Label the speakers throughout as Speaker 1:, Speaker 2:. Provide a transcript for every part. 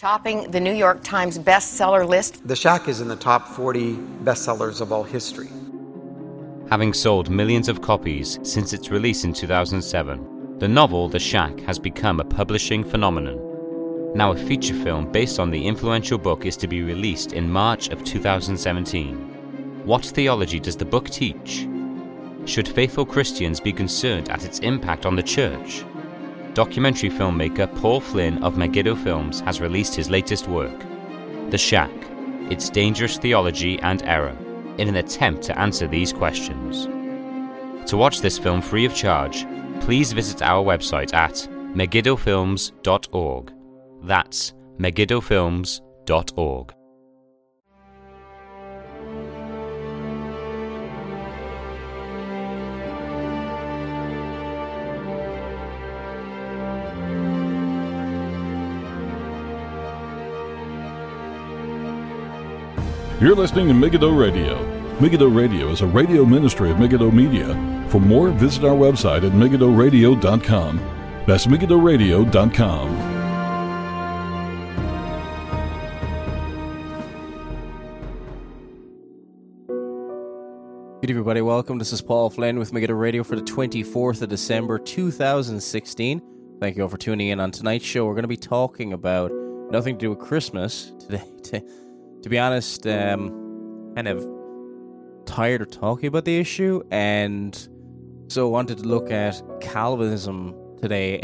Speaker 1: Topping the New York Times bestseller list.
Speaker 2: The Shack is in the top 40 bestsellers of all history.
Speaker 3: Having sold millions of copies since its release in 2007, the novel The Shack has become a publishing phenomenon. Now a feature film based on the influential book is to be released in March of 2017. What theology does the book teach? Should faithful Christians be concerned at its impact on the church? Documentary filmmaker Paul Flynn of Megiddo Films has released his latest work, The Shack, Its Dangerous Theology and Error, in an attempt to answer these questions. To watch this film free of charge, please visit our website at megiddofilms.org. That's megiddofilms.org.
Speaker 4: You're listening to Megiddo Radio. Megiddo Radio is a radio ministry of Megiddo Media. For more, visit our website at megiddoradio.com. That's megiddoradio.com.
Speaker 5: Good everybody, welcome. This is Paul Flynn with Megiddo Radio for the 24th of December 2016. Thank you all for tuning in. On tonight's show, we're going to be talking about nothing to do with Christmas today. To be honest, kind of tired of talking about the issue, and so I wanted to look at Calvinism today,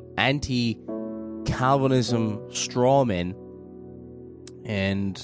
Speaker 5: anti-Calvinism strawmen. And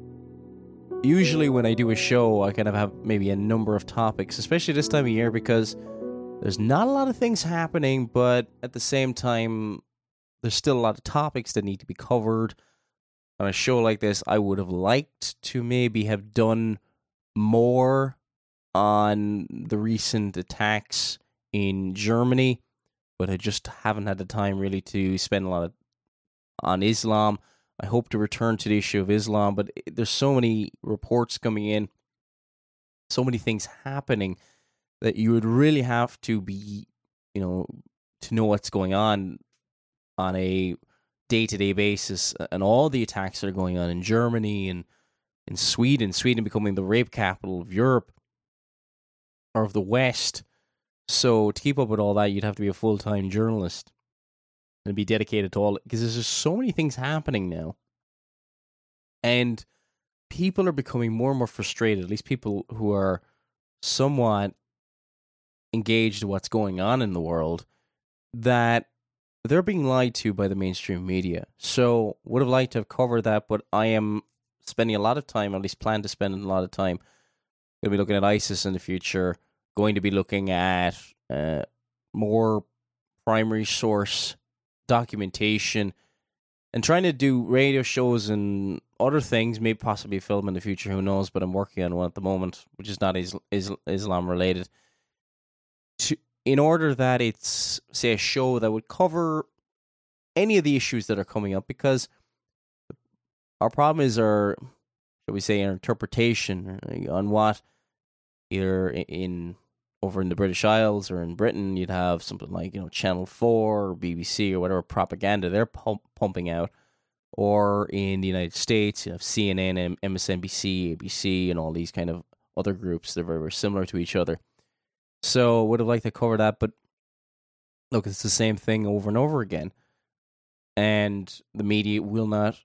Speaker 5: usually when I do a show, I kind of have maybe a number of topics, especially this time of year, because there's not a lot of things happening, but at the same time, there's still a lot of topics that need to be covered. On a show like this, I would have liked to maybe have done more on the recent attacks in Germany, but I just haven't had the time really to spend a lot on Islam. I hope to return to the issue of Islam, but there's so many reports coming in, so many things happening, that you would really have to be, to know what's going on a day-to-day basis, and all the attacks that are going on in Germany and in Sweden becoming the rape capital of Europe, or of the West. So to keep up with all that, you'd have to be a full-time journalist and be dedicated to all, because there's just so many things happening now. And people are becoming more and more frustrated, at least people who are somewhat engaged in what's going on in the world, that they're being lied to by the mainstream media. So would have liked to have covered that, but I am spending a lot of time, at least plan to spend a lot of time, going to be looking at ISIS in the future, going to be looking at more primary source documentation, and trying to do radio shows and other things, maybe possibly a film in the future, who knows, but I'm working on one at the moment, which is not Islam related, in order that it's, say, a show that would cover any of the issues that are coming up, because our problem is our interpretation on what, either over in the British Isles or in Britain, you'd have something like, Channel 4 or BBC or whatever propaganda they're pumping out, or in the United States, you have CNN and MSNBC, ABC, and all these kind of other groups. They're very, very similar to each other. So would have liked to cover that, but look, it's the same thing over and over again. And the media will not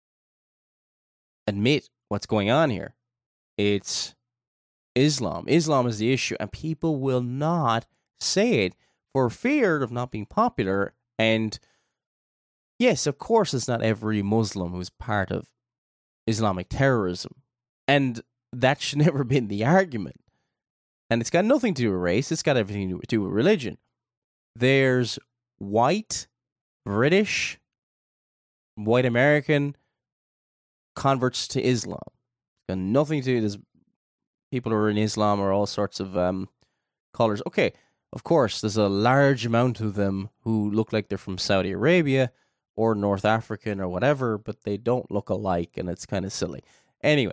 Speaker 5: admit what's going on here. It's Islam. Islam is the issue, and people will not say it for fear of not being popular. And yes, of course, it's not every Muslim who's part of Islamic terrorism. And that should never been the argument. And it's got nothing to do with race. It's got everything to do with religion. There's white, British, white American converts to Islam. It's got nothing to do with people who are in Islam are all sorts of colors. Okay, of course, there's a large amount of them who look like they're from Saudi Arabia or North African or whatever, but they don't look alike, and it's kind of silly. Anyway.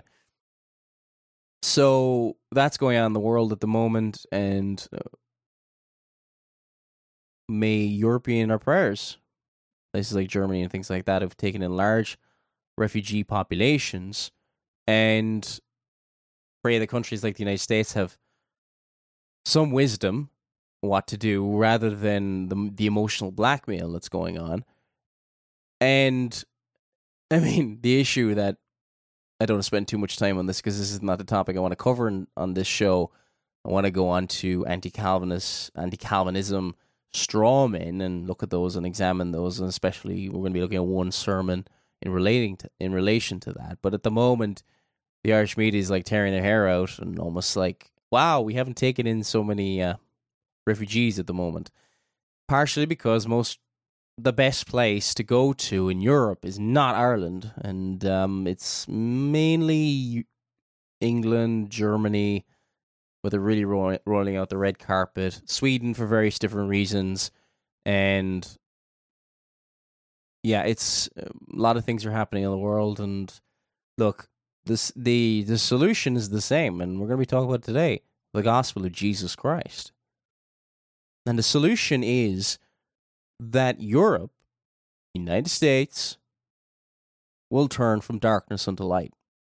Speaker 5: So that's going on in the world at the moment, and may Europe be in our prayers. places like Germany and things like that have taken in large refugee populations, and pray the countries like the United States have some wisdom what to do rather than the emotional blackmail that's going on. And I mean, the issue that I don't want to spend too much time on this because this is not the topic I want to cover on this show. I want to go on to anti-Calvinism straw men and look at those and examine those, and especially we're going to be looking at one sermon in relation to that. But at the moment, the Irish media is like tearing their hair out and almost like, wow, we haven't taken in so many refugees at the moment. Partially because the best place to go to in Europe is not Ireland, and it's mainly England, Germany, where they're really rolling out the red carpet, Sweden for various different reasons, and yeah, it's a lot of things are happening in the world. And look, the solution is the same, and we're going to be talking about it today: the gospel of Jesus Christ. And the solution is that Europe, United States, will turn from darkness unto light.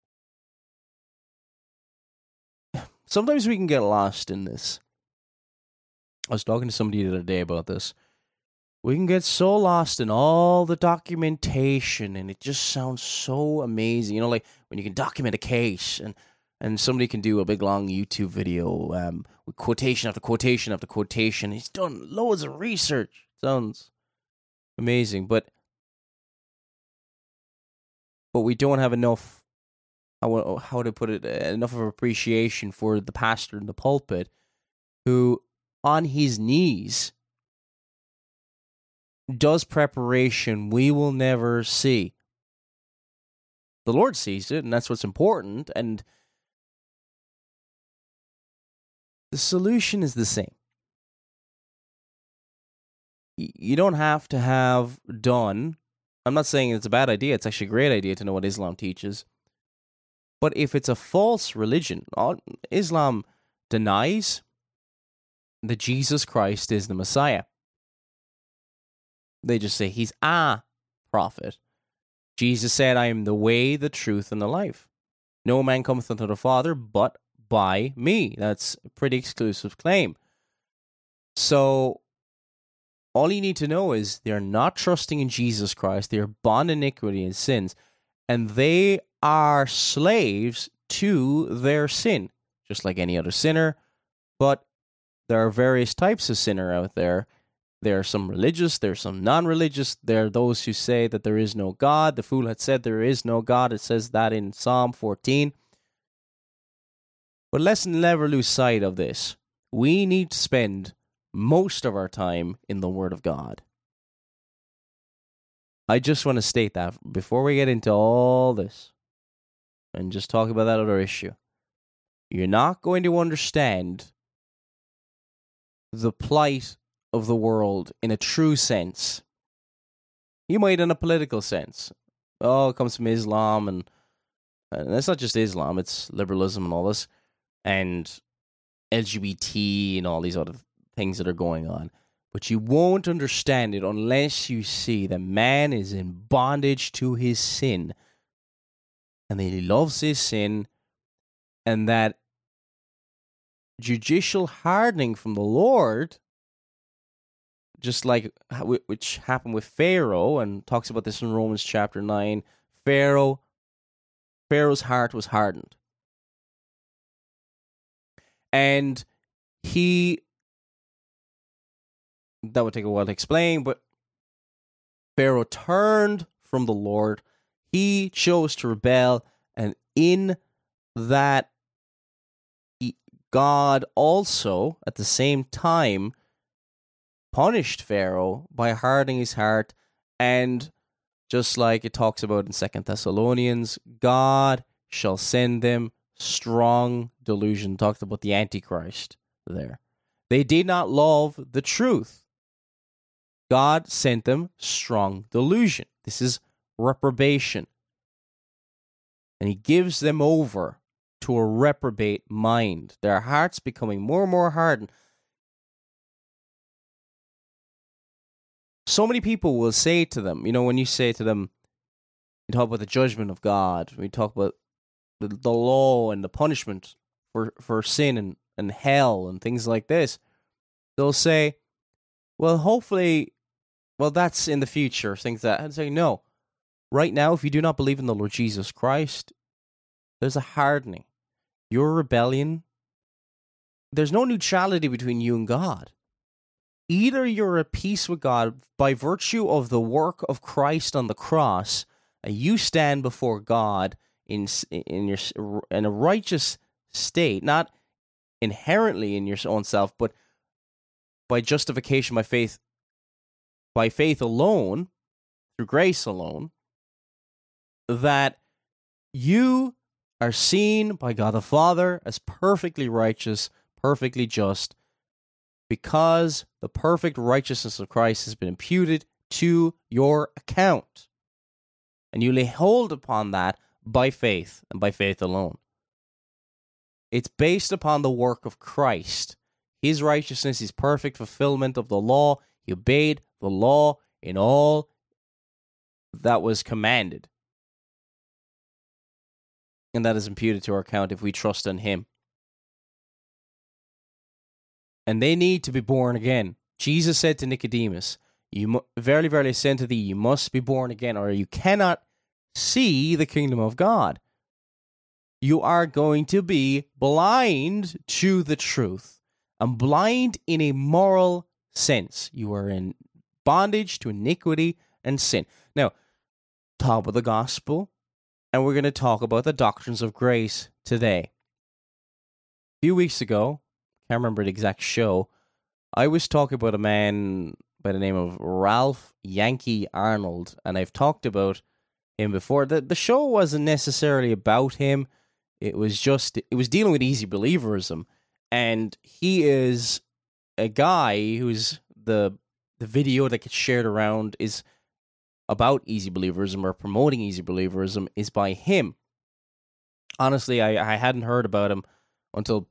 Speaker 5: Sometimes we can get lost in this. I was talking to somebody the other day about this. We can get so lost in all the documentation, and it just sounds so amazing. You know, like when you can document a case, and somebody can do a big long YouTube video with quotation after quotation after quotation. He's done loads of research. Sounds amazing, but we don't have enough, how to put it, enough of appreciation for the pastor in the pulpit who, on his knees, does preparation we will never see. The Lord sees it, and that's what's important, and the solution is the same. You don't have to have done, I'm not saying it's a bad idea, it's actually a great idea to know what Islam teaches, but if it's a false religion, Islam denies that Jesus Christ is the Messiah. They just say he's a prophet. Jesus said, I am the way, the truth, and the life. No man cometh unto the Father but by me. That's a pretty exclusive claim. So all you need to know is they're not trusting in Jesus Christ. They are bound in iniquity and sins, and they are slaves to their sin, just like any other sinner. But there are various types of sinner out there. There are some religious, there are some non-religious. There are those who say that there is no God. The fool had said there is no God. It says that in Psalm 14. But let's never lose sight of this. We need to spend most of our time in the Word of God. I just want to state that before we get into all this and just talk about that other issue. You're not going to understand the plight of the world in a true sense. You might in a political sense. Oh, it comes from Islam, and it's not just Islam, it's liberalism and all this, and LGBT and all these other things that are going on. But you won't understand it unless you see that man is in bondage to his sin, and that he loves his sin, and that judicial hardening from the Lord, just like which happened with Pharaoh, and talks about this in Romans chapter 9. Pharaoh's heart was hardened. And that would take a while to explain, but Pharaoh turned from the Lord. He chose to rebel, and in that, God also, at the same time, punished Pharaoh by hardening his heart. And just like it talks about in 2 Thessalonians, God shall send them strong delusion. Talked about the Antichrist there. They did not love the truth. God sent them strong delusion. This is reprobation. And he gives them over to a reprobate mind. Their hearts becoming more and more hardened. so many people will say to them, when you say to them, you talk about the judgment of God, we talk about the law and the punishment for sin and hell and things like this, they'll say, well, hopefully, that's in the future, things like that. I'd say, no. Right now, if you do not believe in the Lord Jesus Christ, there's a hardening. Your rebellion, there's no neutrality between you and God. Either you're at peace with God by virtue of the work of Christ on the cross, and you stand before God in a righteous state, not inherently in your own self, but by justification by faith alone, through grace alone, that you are seen by God the Father as perfectly righteous, perfectly just, because the perfect righteousness of Christ has been imputed to your account. And you lay hold upon that by faith, and by faith alone. It's based upon the work of Christ. His righteousness, his perfect fulfillment of the law. He obeyed the law in all that was commanded. And that is imputed to our account if we trust in him. And they need to be born again. Jesus said to Nicodemus, verily, verily, I say unto thee, you must be born again, or you cannot see the kingdom of God. You are going to be blind to the truth, and blind in a moral sense. You are in bondage to iniquity and sin. Now, talk about the gospel, and we're going to talk about the doctrines of grace today. A few weeks ago, can't remember the exact show, I was talking about a man by the name of Ralph Yankee Arnold, and I've talked about him before. The show wasn't necessarily about him. It was dealing with easy believerism, and he is a guy who's the video that gets shared around is about easy believerism, or promoting easy believerism, is by him. Honestly, I hadn't heard about him until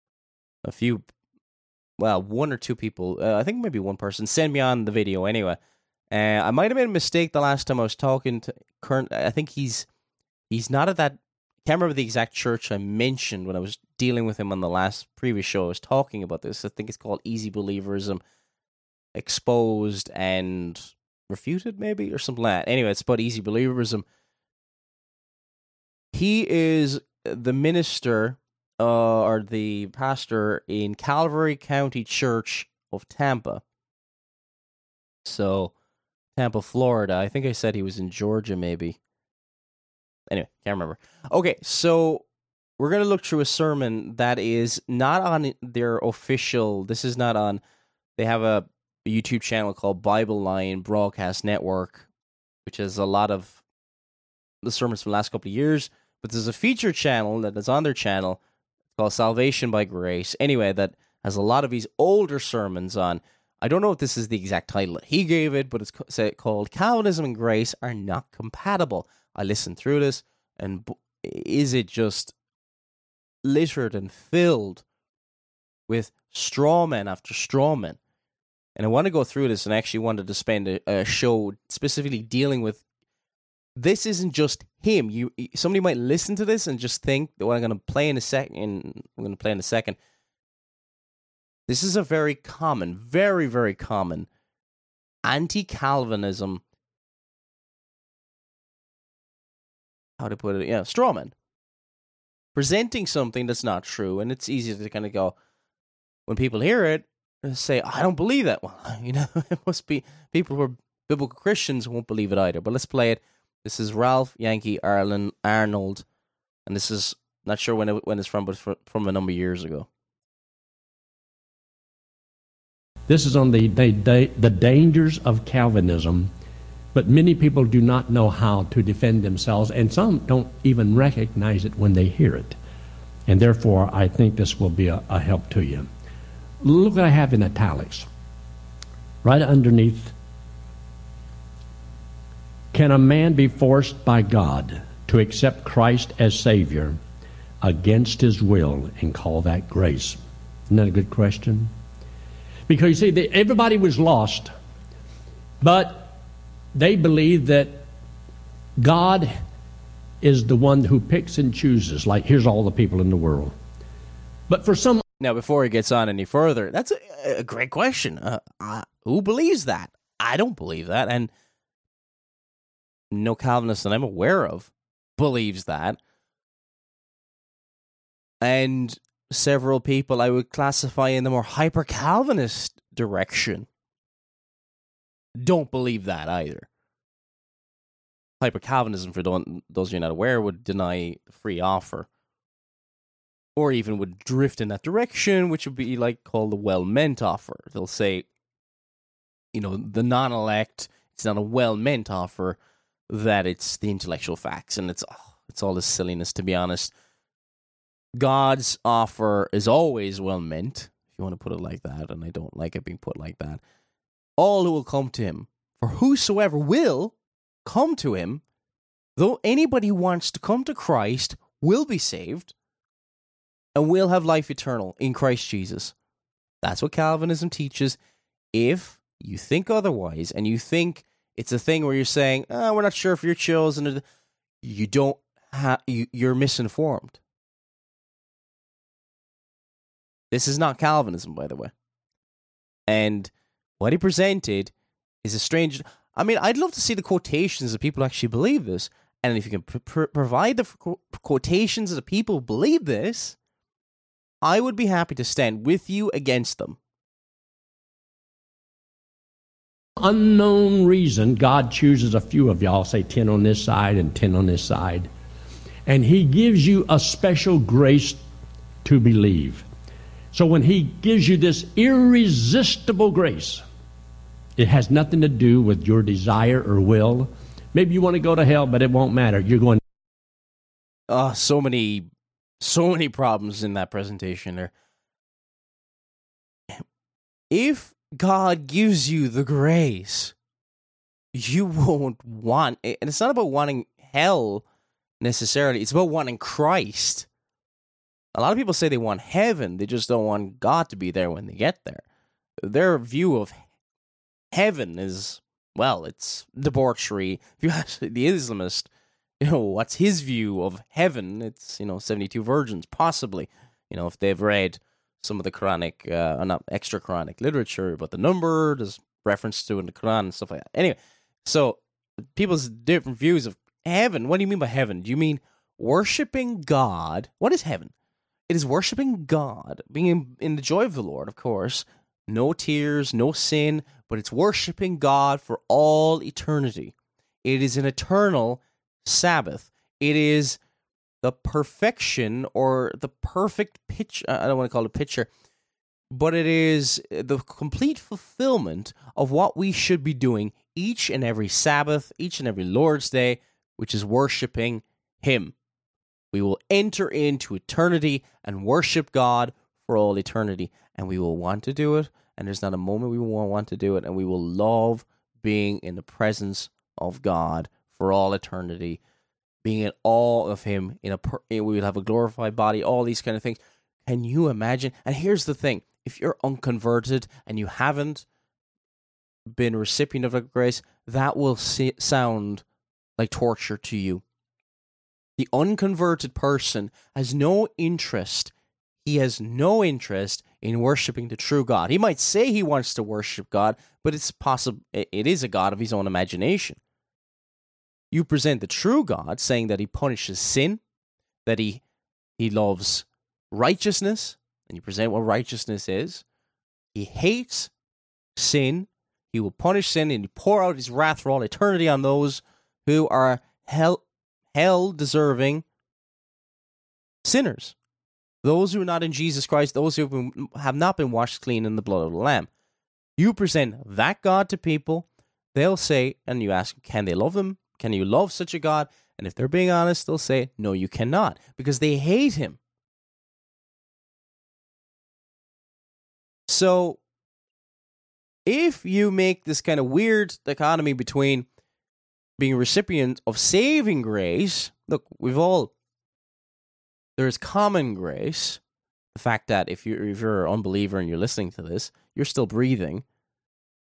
Speaker 5: one or two people, I think maybe one person, sent me on the video anyway. I might have made a mistake the last time I was talking to Kern. I think he's not at that, can't remember the exact church I mentioned when I was dealing with him on the previous show. I was talking about this. I think it's called Easy Believerism Exposed and Refuted, maybe, or something like that. Anyway, it's about Easy Believerism. He is the minister or the pastor in Calvary County Church of Tampa. So, Tampa, Florida. I think I said he was in Georgia, maybe. Anyway, can't remember. Okay, so we're going to look through a sermon that is not on their official, this is not on, they have a YouTube channel called Bible Line Broadcast Network, which has a lot of the sermons from the last couple of years, but there's a feature channel that is on their channel called Salvation by Grace, anyway, that has a lot of these older sermons on. I don't know if this is the exact title that he gave it, but it's called Calvinism and Grace Are Not Compatible. I listened through this, and is it just littered and filled with straw men after straw men? And I want to go through this, and I actually wanted to spend a show specifically dealing with, this isn't just him. Somebody might listen to this and just think that what I'm going to play in a second, this is a very common, very, very common anti-Calvinism, how to put it, straw man. Presenting something that's not true, and it's easy to kind of go, when people hear it, say, I don't believe that. Well, it must be people who are biblical Christians who won't believe it either. But let's play it. This is Ralph Yankee Arnold, and this is, not sure when it's from, but from a number of years ago.
Speaker 6: This is on the dangers of Calvinism, but many people do not know how to defend themselves, and some don't even recognize it when they hear it. And therefore, I think this will be a help to you. Look what I have in italics. Right underneath, can a man be forced by God to accept Christ as Savior against his will and call that grace? Isn't that a good question? Because you see, everybody was lost But they believe that God is the one who picks and chooses, like here's all the people in the world. But for some...
Speaker 5: Now, before he gets on any further, that's a great question. Who believes that? I don't believe that, and no Calvinist that I'm aware of believes that. And several people I would classify in the more hyper-Calvinist direction don't believe that either. Hyper-Calvinism, for those of you not aware, would deny the free offer. Or even would drift in that direction, which would be like called the well-meant offer. They'll say, the non-elect, it's not a well-meant offer, that it's the intellectual facts. And it's all this silliness, to be honest. God's offer is always well-meant, if you want to put it like that, and I don't like it being put like that. All who will come to him, for whosoever will come to him, though anybody who wants to come to Christ will be saved, and will have life eternal in Christ Jesus. That's what Calvinism teaches. If you think otherwise, and you think it's a thing where you're saying, we're not sure if you're chosen, you're misinformed. This is not Calvinism, by the way. And what he presented is a strange... I mean, I'd love to see the quotations of people who actually believe this. And if you can provide the quotations of the people who believe this, I would be happy to stand with you against them.
Speaker 6: Unknown reason, God chooses a few of y'all, say 10 on this side and 10 on this side, and he gives you a special grace to believe. So when he gives you this irresistible grace, it has nothing to do with your desire or will. Maybe you want to go to hell, but it won't matter. You're going...
Speaker 5: So many problems in that presentation there. If God gives you the grace, you won't want... And it's not about wanting hell, necessarily. It's about wanting Christ. A lot of people say they want heaven. They just don't want God to be there when they get there. Their view of heaven is, well, it's debauchery. If you ask the Islamist, what's his view of heaven? It's, 72 virgins, possibly. If they've read some of the Quranic, not extra Quranic literature, but the number, there's reference to in the Quran and stuff like that. Anyway, so people's different views of heaven. What do you mean by heaven? Do you mean worshiping God? What is heaven? It is worshiping God, being in the joy of the Lord, of course. No tears, no sin, but it's worshiping God for all eternity. It is an eternal Sabbath. It is the perfection or the perfect picture. I don't want to call it a picture, but it is the complete fulfillment of what we should be doing each and every Sabbath, each and every Lord's Day, which is worshiping Him. We will enter into eternity and worship God for all eternity, and we will want to do it, and there's not a moment we won't want to do it, and we will love being in the presence of God for all eternity, being in awe of Him. We will have a glorified body, all these kind of things. Can you imagine? And here's the thing. If you're unconverted and you haven't been a recipient of the grace, that will sound like torture to you. The unconverted person has no interest. He has no interest in worshiping the true God. He might say he wants to worship God, but it's possible it is a God of his own imagination. You present the true God, saying that He punishes sin, that He loves righteousness, and you present what righteousness is. He hates sin. He will punish sin, and He pour out His wrath for all eternity on those who are hell-deserving sinners. Those who are not in Jesus Christ, those who have not been washed clean in the blood of the Lamb. You present that God to people, they'll say, and you ask, can they love Him? Can you love such a God? And if they're being honest, they'll say, no, you cannot, because they hate Him. So, if you make this kind of weird dichotomy between being a recipient of saving grace, look, there's common grace. The fact that if you're an unbeliever and you're listening to this, you're still breathing.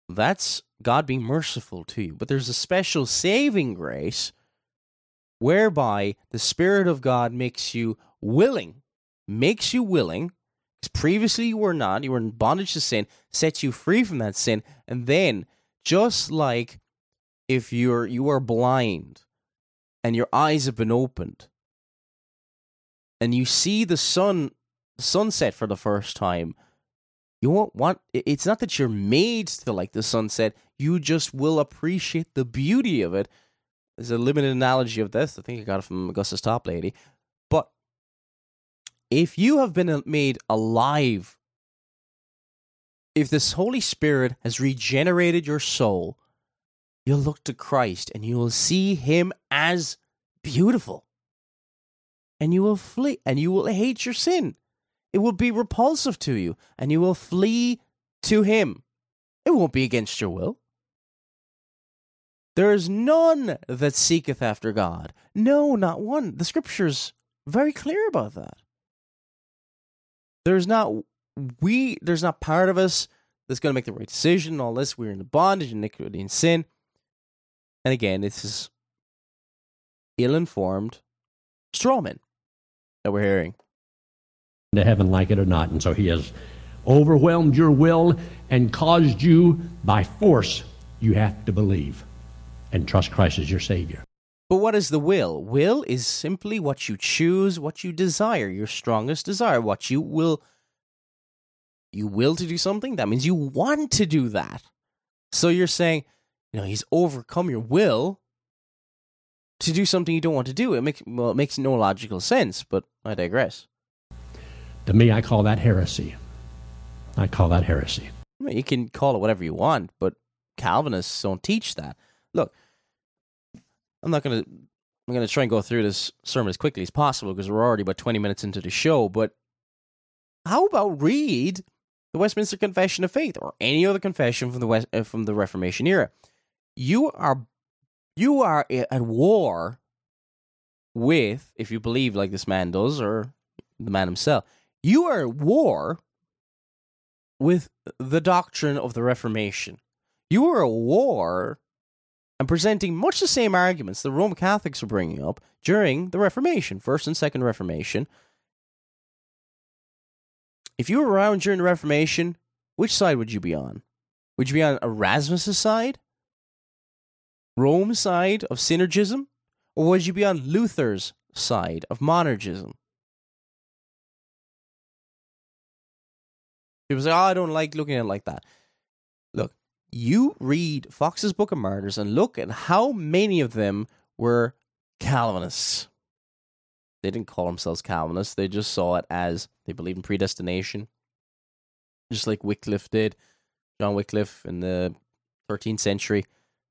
Speaker 5: That's God being merciful to you. But there's a special saving grace whereby the Spirit of God makes you willing, because previously you were not, you were in bondage to sin, sets you free from that sin, and then, just like if you are blind and your eyes have been opened, and you see the sunset for the first time, you won't want, it's not that you're made to like the sunset, you just will appreciate the beauty of it. There's a limited analogy of this, I think I got it from Augustus Toplady, but if you have been made alive, if this Holy Spirit has regenerated your soul, you'll look to Christ and you will see Him as beautiful. And you will flee, and you will hate your sin. It will be repulsive to you, and you will flee to Him. It won't be against your will. There is none that seeketh after God. No, not one. The Scripture's very clear about that. There's not part of us that's going to make the right decision. All this, we're in the bondage, iniquity, and sin. And again, this is ill-informed straw men that we're hearing.
Speaker 6: To heaven, like it or not. And so He has overwhelmed your will and caused you by force. You have to believe and trust Christ as your Savior.
Speaker 5: But what is the will? Will is simply what you choose, what you desire, your strongest desire, what you will. You will to do something, that means you want to do that. So you're saying, He's overcome your will to do something you don't want to do. It makes no logical sense, but I digress.
Speaker 6: To me, I call that heresy.
Speaker 5: Well, you can call it whatever you want, but Calvinists don't teach that. Look, I'm going to try and go through this sermon as quickly as possible because we're already about 20 minutes into the show, but how about read the Westminster Confession of Faith or any other confession from the Reformation era? You are at war with, if you believe like this man does, or the man himself, you are at war with the doctrine of the Reformation. You are at war and presenting much the same arguments the Roman Catholics were bringing up during the Reformation, First and Second Reformation. If you were around during the Reformation, which side would you be on? Would you be on Erasmus' side? Rome's side of synergism? Or would you be on Luther's side of monergism? People say, I don't like looking at it like that. Look, you read Fox's Book of Martyrs and look at how many of them were Calvinists. They didn't call themselves Calvinists. They just saw it as they believed in predestination. Just like Wycliffe did. John Wycliffe in the 14th century.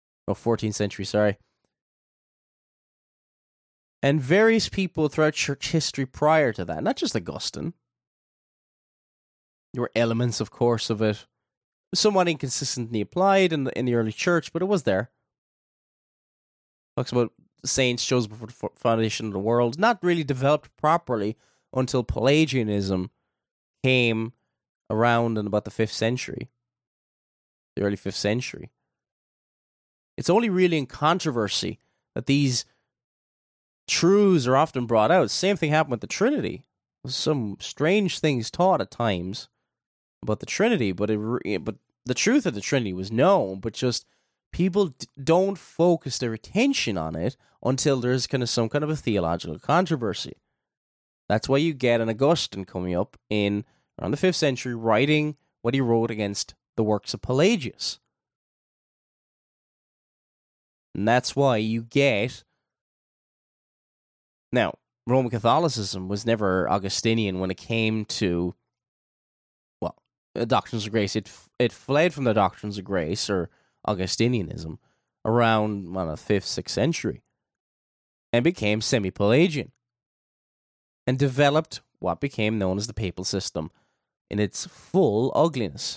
Speaker 5: And various people throughout church history prior to that. Not just Augustine. There were elements, of course, of it. Somewhat inconsistently applied in the early church, but it was there. Talks about saints chosen before the foundation of the world, not really developed properly until Pelagianism came around in about the 5th century, the early 5th century. It's only really in controversy that these truths are often brought out. Same thing happened with the Trinity. Some strange things taught at times about the Trinity, but the truth of the Trinity was known, but just people don't focus their attention on it until there's some kind of a theological controversy. That's why you get an Augustine coming up in around the 5th century writing what he wrote against the works of Pelagius. And that's why you get... Now, Roman Catholicism was never Augustinian when it came to, doctrines of grace. It fled from the doctrines of grace, or Augustinianism, around the 5th, 6th century, and became semi-Pelagian, and developed what became known as the papal system in its full ugliness.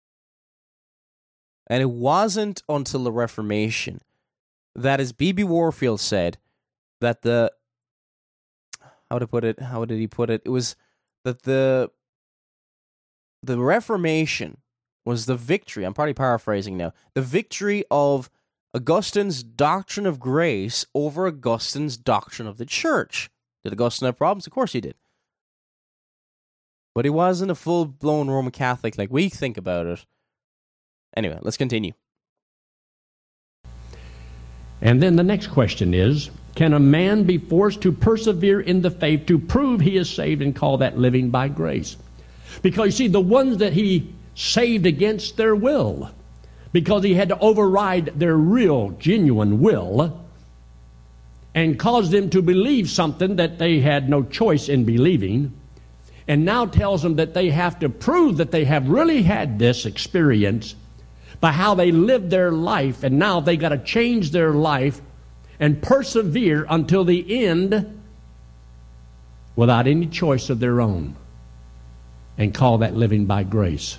Speaker 5: And it wasn't until the Reformation that, as B.B. Warfield said, that how did he put it? It was that the Reformation was the victory. I'm probably paraphrasing now. The victory of Augustine's doctrine of grace over Augustine's doctrine of the church. Did Augustine have problems? Of course he did. But he wasn't a full-blown Roman Catholic like we think about it. Anyway, let's continue.
Speaker 6: And then the next question is, can a man be forced to persevere in the faith to prove he is saved and call that living by grace? Because you see, the ones that he saved against their will, because he had to override their real, genuine will and cause them to believe something that they had no choice in believing, and now tells them that they have to prove that they have really had this experience by how they lived their life, and now they got to change their life and persevere until the end without any choice of their own, and call that living by grace.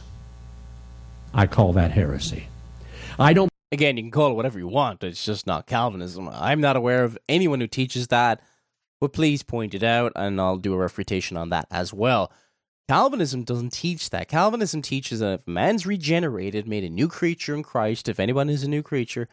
Speaker 6: I call that heresy.
Speaker 5: Again, you can call it whatever you want. It's just not Calvinism. I'm not aware of anyone who teaches that, but please point it out, and I'll do a refutation on that as well. Calvinism doesn't teach that. Calvinism teaches that if a man's regenerated, made a new creature in Christ, if anyone is a new creature,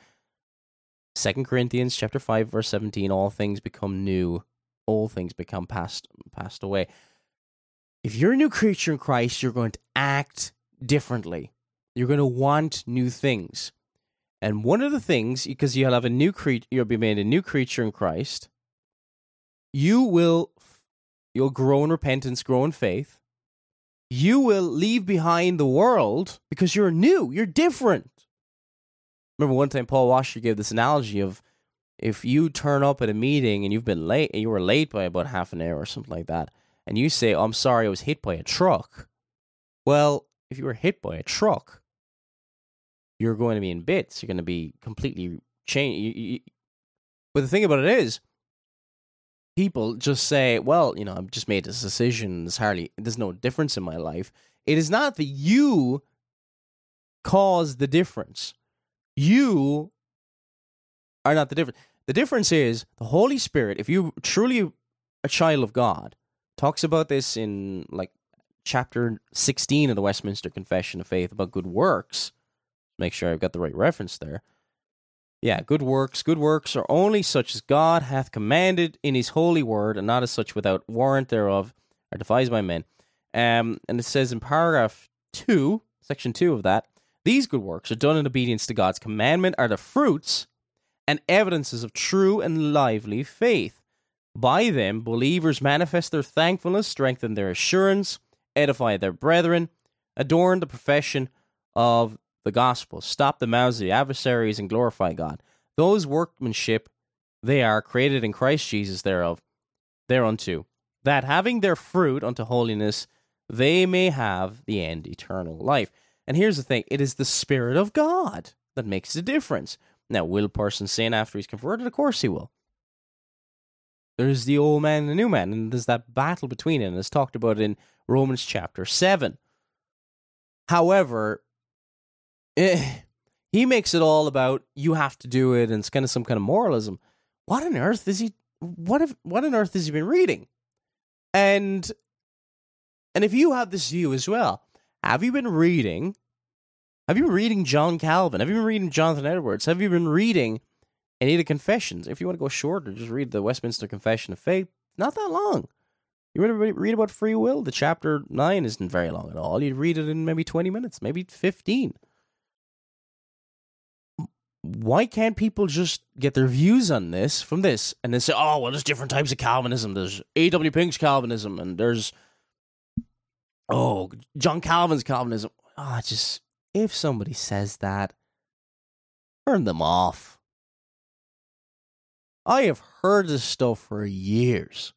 Speaker 5: 2 Corinthians chapter 5, verse 17, all things become new, all things become passed away. If you're a new creature in Christ, you're going to act differently. You're going to want new things. And one of the things, because you'll have you'll be made a new creature in Christ, you'll grow in repentance, grow in faith. You will leave behind the world because you're new, you're different. Remember one time Paul Washer gave this analogy of if you turn up at a meeting and you've been late, and you were late by about half an hour or something like that, and you say, "Oh, I'm sorry, I was hit by a truck." Well, if you were hit by a truck, you're going to be in bits. You're going to be completely changed. But the thing about it is, people just say, well, I've just made this decision. There's no difference in my life. It is not that you cause the difference. You are not the difference. The difference is the Holy Spirit, if you truly a child of God, talks about this in chapter 16 of the Westminster Confession of Faith about good works. Make sure I've got the right reference there. Yeah, good works. Good works are only such as God hath commanded in his holy word, and not as such without warrant thereof, are devised by men. And it says in paragraph 2, section 2 of that, these good works are done in obedience to God's commandment, are the fruits and evidences of true and lively faith. By them, believers manifest their thankfulness, strengthen their assurance, edify their brethren, adorn the profession of the gospel, stop the mouths of the adversaries, and glorify God. Those workmanship they are created in Christ Jesus thereunto, that having their fruit unto holiness, they may have the end eternal life. And here's the thing, it is the Spirit of God that makes the difference. Now, will a person sin after he's converted? Of course he will. There's the old man and the new man, and there's that battle between it, and it's talked about in Romans chapter 7. However, he makes it all about you have to do it, and it's kind of some kind of moralism. What on earth is he? What on earth has he been reading? And if you have this view as well, have you been reading John Calvin? Have you been reading Jonathan Edwards? Have you been reading any of the confessions? If you want to go shorter, just read the Westminster Confession of Faith. Not that long. You want to read about free will? The chapter 9 isn't very long at all. You read it in maybe 20 minutes, maybe 15. Why can't people just get their views on this from this and then say, oh, well, there's different types of Calvinism. There's A.W. Pink's Calvinism, and there's, John Calvin's Calvinism. If somebody says that, turn them off. I have heard this stuff for years.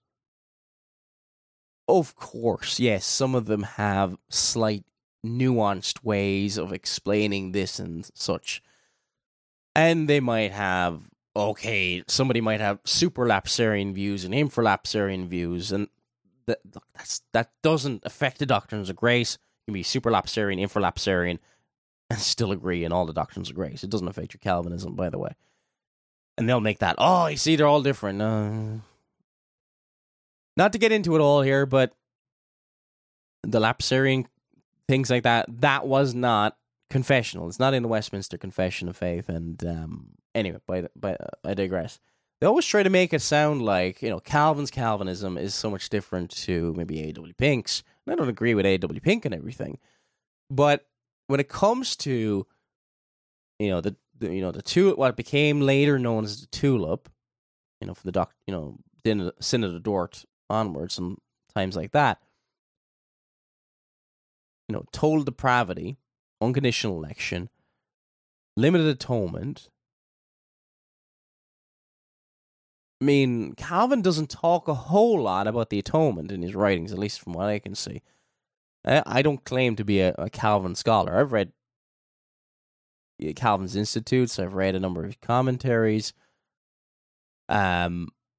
Speaker 5: Of course, yes, some of them have slight nuanced ways of explaining this and such. And they might have, somebody might have superlapsarian views and infralapsarian views, and that doesn't affect the doctrines of grace. You can be superlapsarian, infralapsarian, and still agree in all the doctrines of grace. It doesn't affect your Calvinism, by the way. And they'll make that, you see, they're all different. Not to get into it all here, but the lapsarian, things like that, that was not confessional. It's not in the Westminster Confession of Faith. And anyway, I digress. They always try to make it sound like, Calvin's Calvinism is so much different to maybe A.W. Pink's. And I don't agree with A.W. Pink and everything. But when it comes to, the tulip, what became later known as the tulip, from the Synod of Dort onwards and times like that, total depravity, unconditional election, limited atonement. I mean, Calvin doesn't talk a whole lot about the atonement in his writings, at least from what I can see. I don't claim to be a Calvin scholar. I've read Calvin's Institutes. I've read a number of commentaries. What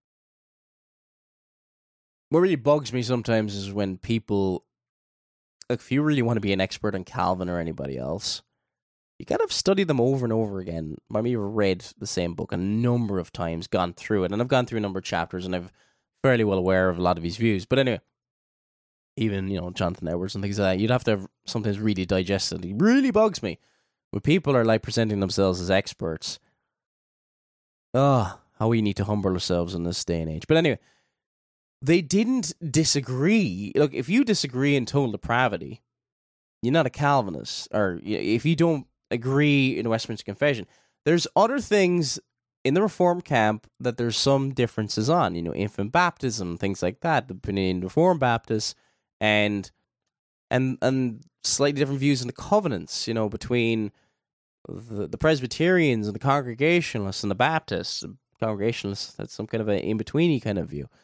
Speaker 5: really bugs me sometimes is when people, if you really want to be an expert on Calvin or anybody else, you gotta study them over and over again. I mean, you've read the same book a number of times, gone through it, and I've gone through a number of chapters, and I'm fairly well aware of a lot of his views. But anyway, even, Jonathan Edwards and things like that, you'd have to sometimes really digest it. It really bugs me when people are like presenting themselves as experts. How we need to humble ourselves in this day and age. But anyway, they didn't disagree. Look, if you disagree in total depravity, you're not a Calvinist. Or if you don't agree in the Westminster Confession, there's other things in the Reformed camp that there's some differences on. Infant baptism, things like that, between Reformed Baptists and slightly different views in the covenants, between the Presbyterians and the Congregationalists and the Baptists. The Congregationalists, that's some kind of an in-betweeny kind of view.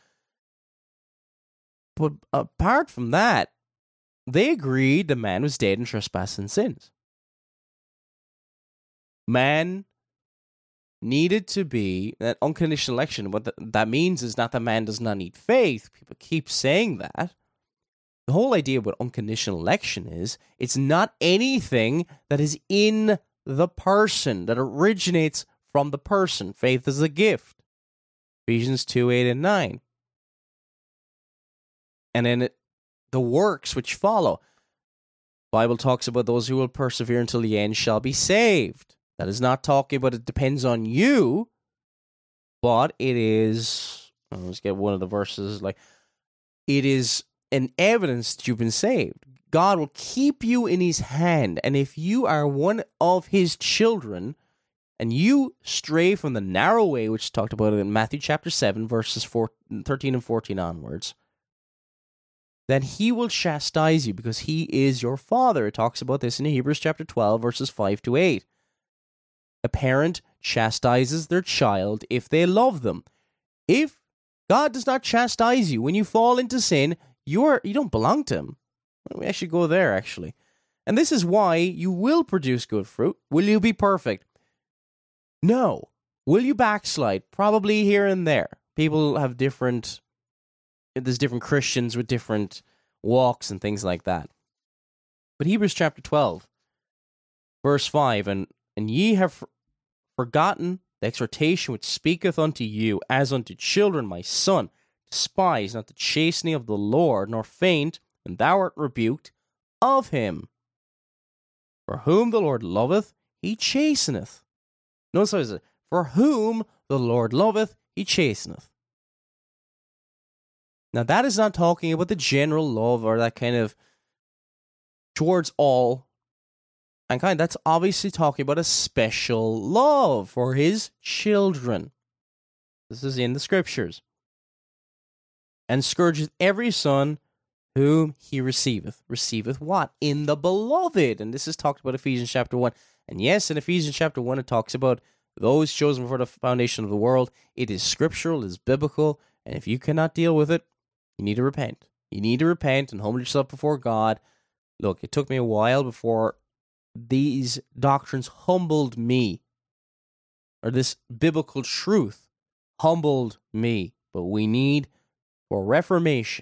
Speaker 5: But apart from that, they agreed the man was dead in trespass and sins. Man needed to be that unconditional election. What that means is not that man does not need faith. People keep saying that. The whole idea of what unconditional election is, it's not anything that is in the person, that originates from the person. Faith is a gift. Ephesians 2:8 and 9. And then the works which follow. The Bible talks about those who will persevere until the end shall be saved. That is not talking about it depends on you, but it is, let's get one of the verses, it is an evidence that you've been saved. God will keep you in his hand, and if you are one of his children, and you stray from the narrow way, which is talked about in Matthew chapter 7, verses 13 and 14 onwards, then he will chastise you because he is your father. It talks about this in Hebrews chapter 12, verses 5 to 8. A parent chastises their child if they love them. If God does not chastise you when you fall into sin, you don't belong to him. We actually go there, actually. And this is why you will produce good fruit. Will you be perfect? No. Will you backslide? Probably here and there. People have there's different Christians with different walks and things like that. But Hebrews chapter 12, verse 5, and ye have forgotten the exhortation which speaketh unto you as unto children, my son. Despise not the chastening of the Lord, nor faint when thou art rebuked of him. For whom the Lord loveth, he chasteneth. Notice how it says, for whom the Lord loveth, he chasteneth. Now that is not talking about the general love or that kind of towards all mankind. That's obviously talking about a special love for his children. This is in the scriptures. And scourgeth every son whom he receiveth. Receiveth what? In the beloved. And this is talked about Ephesians chapter 1. And yes, in Ephesians chapter 1, it talks about those chosen before the foundation of the world. It is scriptural, it is biblical. And if you cannot deal with it, you need to repent. You need to repent and humble yourself before God. Look, it took me a while before these doctrines humbled me, or this biblical truth humbled me. But we need, for reformation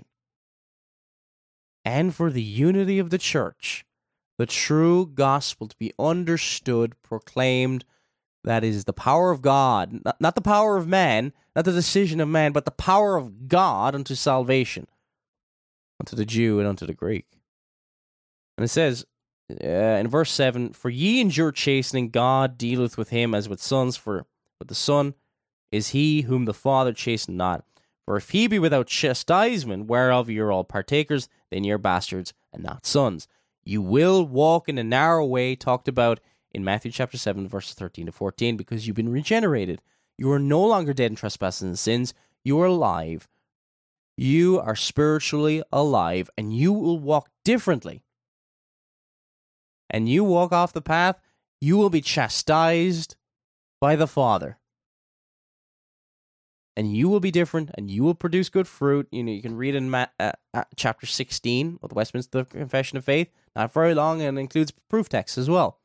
Speaker 5: and for the unity of the church, the true gospel to be understood, proclaimed. That is the power of God, not the power of man, not the decision of man, but the power of God unto salvation, unto the Jew and unto the Greek. And it says, In verse 7, for ye endure chastening, God dealeth with him as with sons, but the Son is he whom the Father chastened not. For if he be without chastisement, whereof ye are all partakers, then ye are bastards and not sons. You will walk in a narrow way, talked about in Matthew chapter 7, verses 13 to 14, because you've been regenerated. You are no longer dead in trespasses and sins. You are alive. You are spiritually alive, and you will walk differently. And you walk off the path, you will be chastised by the Father. And you will be different, and you will produce good fruit. You can read in chapter 16 of the Westminster Confession of Faith. Not very long, and includes proof texts as well.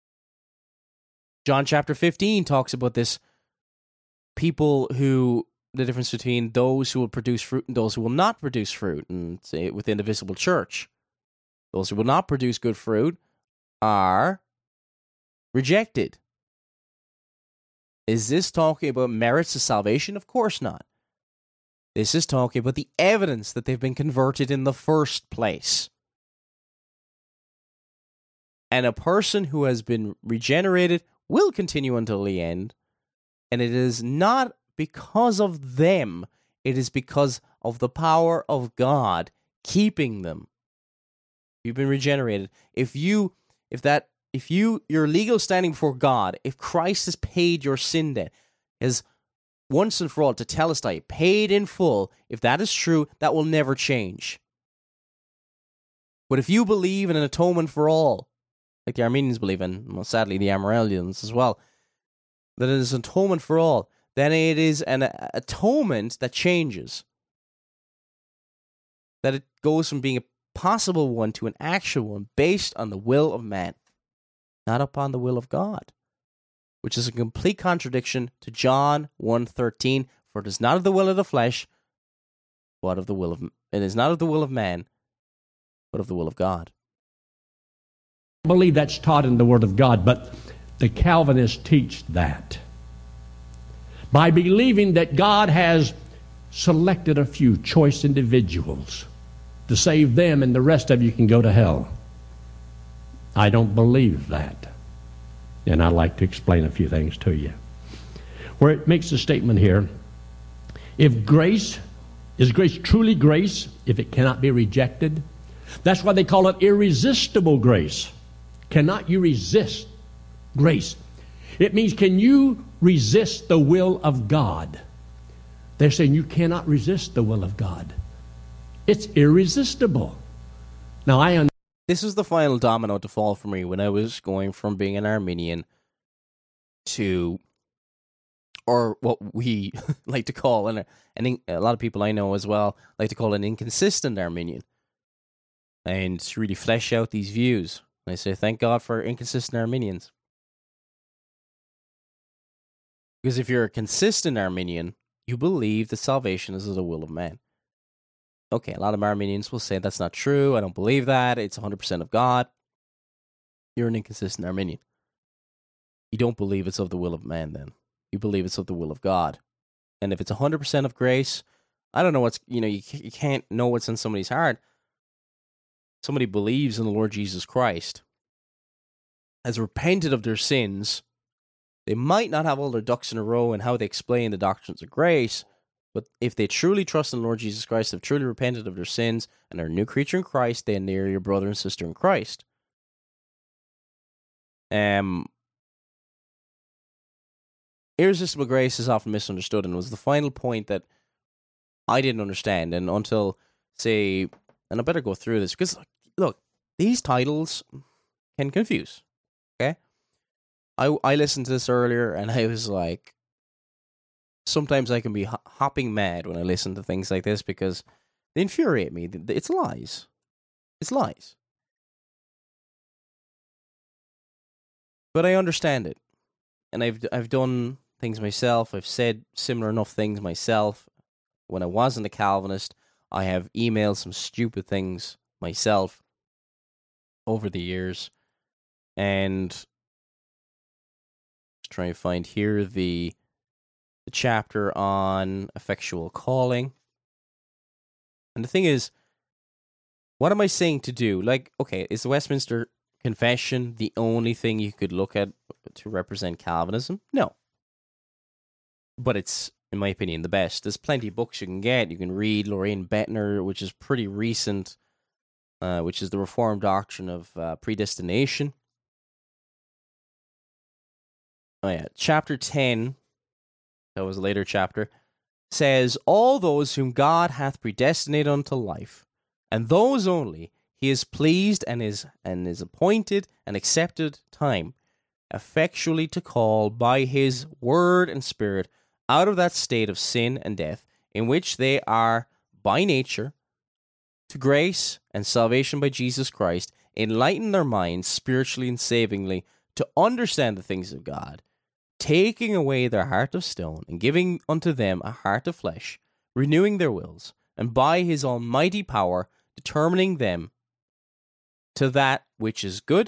Speaker 5: John chapter 15 talks about this people who, the difference between those who will produce fruit and those who will not produce fruit, and say within the visible church. Those who will not produce good fruit are rejected. Is this talking about merits of salvation? Of course not. This is talking about the evidence that they've been converted in the first place. And a person who has been regenerated will continue until the end. And it is not because of them. It is because of the power of God keeping them. You've been regenerated. If your legal standing before God, if Christ has paid your sin debt, has once and for all, to tell us that paid in full, if that is true, that will never change. But if you believe in an atonement for all, like the Armenians believe in, well, sadly the Amyralians as well, that it is an atonement for all, then it is an atonement that changes. That it goes from being a possible one to an actual one based on the will of man, not upon the will of God, which is a complete contradiction to John 1:13. For it is not of the will of the flesh, but of the will of it is not of the will of man, but of the will of God.
Speaker 6: I believe that's taught in the Word of God, but the Calvinists teach that. By believing that God has selected a few choice individuals to save them and the rest of you can go to hell. I don't believe that. And I'd like to explain a few things to you. Where it makes a statement here, is grace truly grace if it cannot be rejected? That's why they call it irresistible grace. Cannot you resist grace? It means, can you resist the will of God? They're saying you cannot resist the will of God. It's irresistible. Now,
Speaker 5: this was the final domino to fall for me when I was going from being an Arminian to, or what we like to call, and a lot of people I know as well like to call an inconsistent Arminian, and to really flesh out these views. And I say, thank God for inconsistent Arminians. Because if you're a consistent Arminian, you believe that salvation is of the will of man. Okay, a lot of Arminians will say that's not true. I don't believe that. It's 100% of God. You're an inconsistent Arminian. You don't believe it's of the will of man then. You believe it's of the will of God. And if it's 100% of grace, I don't know what's, you can't know what's in somebody's heart. Somebody believes in the Lord Jesus Christ, has repented of their sins. They might not have all their ducks in a row in how they explain the doctrines of grace, but if they truly trust in the Lord Jesus Christ, have truly repented of their sins, and are a new creature in Christ, then they are your brother and sister in Christ. Irresistible grace is often misunderstood, and was the final point that I didn't understand, and until, say, and I better go through this, because, look, these titles can confuse, okay? I listened to this earlier, and I was like, sometimes I can be hopping mad when I listen to things like this, because they infuriate me. It's lies. It's lies. But I understand it. And I've done things myself. I've said similar enough things myself. When I wasn't a Calvinist, I have emailed some stupid things myself over the years. And let's try and find here the chapter on effectual calling. And the thing is, what am I saying to do? Like, okay, is the Westminster confession the only thing you could look at to represent Calvinism? No. But it's, in my opinion, the best. There's plenty of books you can get. You can read Loraine Bettner, which is pretty recent, which is the Reformed Doctrine of Predestination. Oh yeah, chapter 10, that was a later chapter, says, all those whom God hath predestinated unto life, and those only he is pleased and is appointed and accepted time, effectually to call by his word and spirit out of that state of sin and death, in which they are by nature, to grace and salvation by Jesus Christ, enlighten their minds spiritually and savingly to understand the things of God, taking away their heart of stone and giving unto them a heart of flesh, renewing their wills, and by his almighty power determining them to that which is good,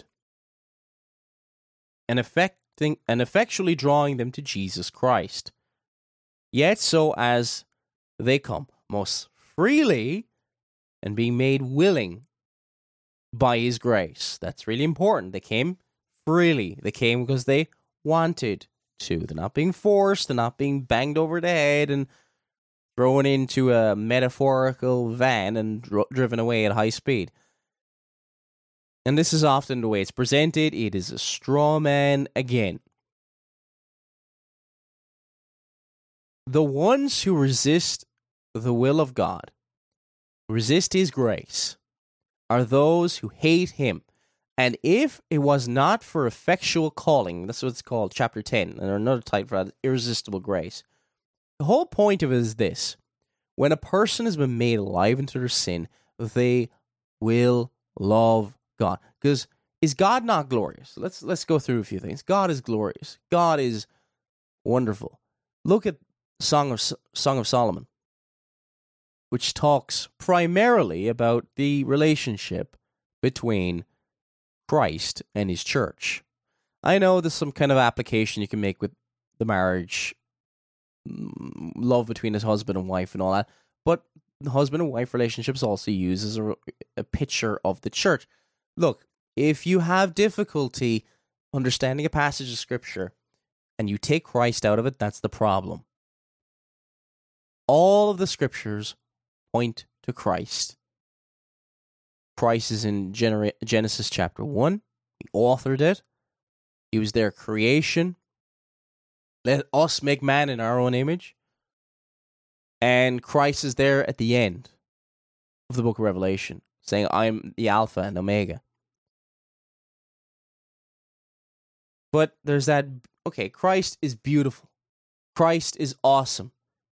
Speaker 5: and effectually drawing them to Jesus Christ. Yet so as they come most freely and being made willing by his grace. That's really important. They came freely. They came because they wanted to. They're not being forced. They're not being banged over the head and thrown into a metaphorical van and driven away at high speed. And this is often the way it's presented. It is a straw man again. The ones who resist the will of God, resist his grace, are those who hate him. And if it was not for effectual calling, that's what it's called, chapter 10, and another title for that, irresistible grace. The whole point of it is this. When a person has been made alive into their sin, they will love God. Because is God not glorious? Let's go through a few things. God is glorious. God is wonderful. Look at Song of Solomon, which talks primarily about the relationship between Christ and his church. I know there's some kind of application you can make with the marriage, love between his husband and wife and all that, but the husband and wife relationships also used as a picture of the church. Look, if you have difficulty understanding a passage of Scripture and you take Christ out of it, that's the problem. All of the Scriptures point to Christ. Christ is in Genesis chapter 1. He authored it. He was their creation. Let us make man in our own image. And Christ is there at the end of the book of Revelation, saying, I am the Alpha and Omega. But there's that, okay, Christ is beautiful. Christ is awesome.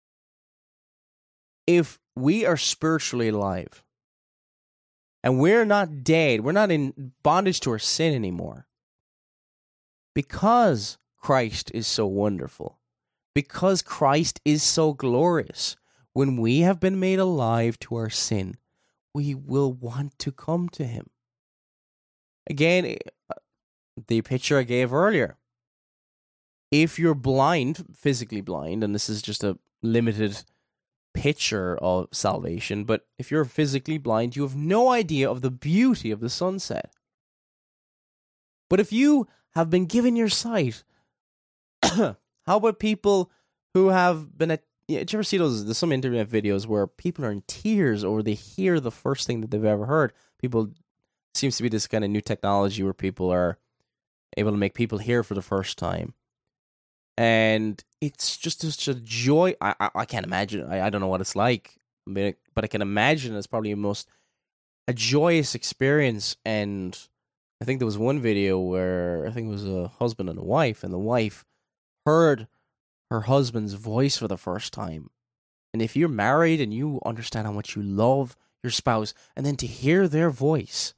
Speaker 5: If we are spiritually alive, and we're not dead, we're not in bondage to our sin anymore, because Christ is so wonderful, because Christ is so glorious, when we have been made alive to our sin, we will want to come to him. Again, the picture I gave earlier. If you're blind, physically blind, and this is just a limited picture of salvation, but if you're physically blind, you have no idea of the beauty of the sunset. But if you have been given your sight, how about people who have been at, did you ever see there's some internet videos where people are in tears or they hear the first thing that they've ever heard? Seems to be this kind of new technology where people are able to make people hear for the first time. And it's just such a joy. I can't imagine. I don't know what it's like, but I can imagine it's probably a joyous experience. And I think there was one video where I think it was a husband and a wife, and the wife heard her husband's voice for the first time. And if you're married and you understand how much you love your spouse, and then to hear their voice,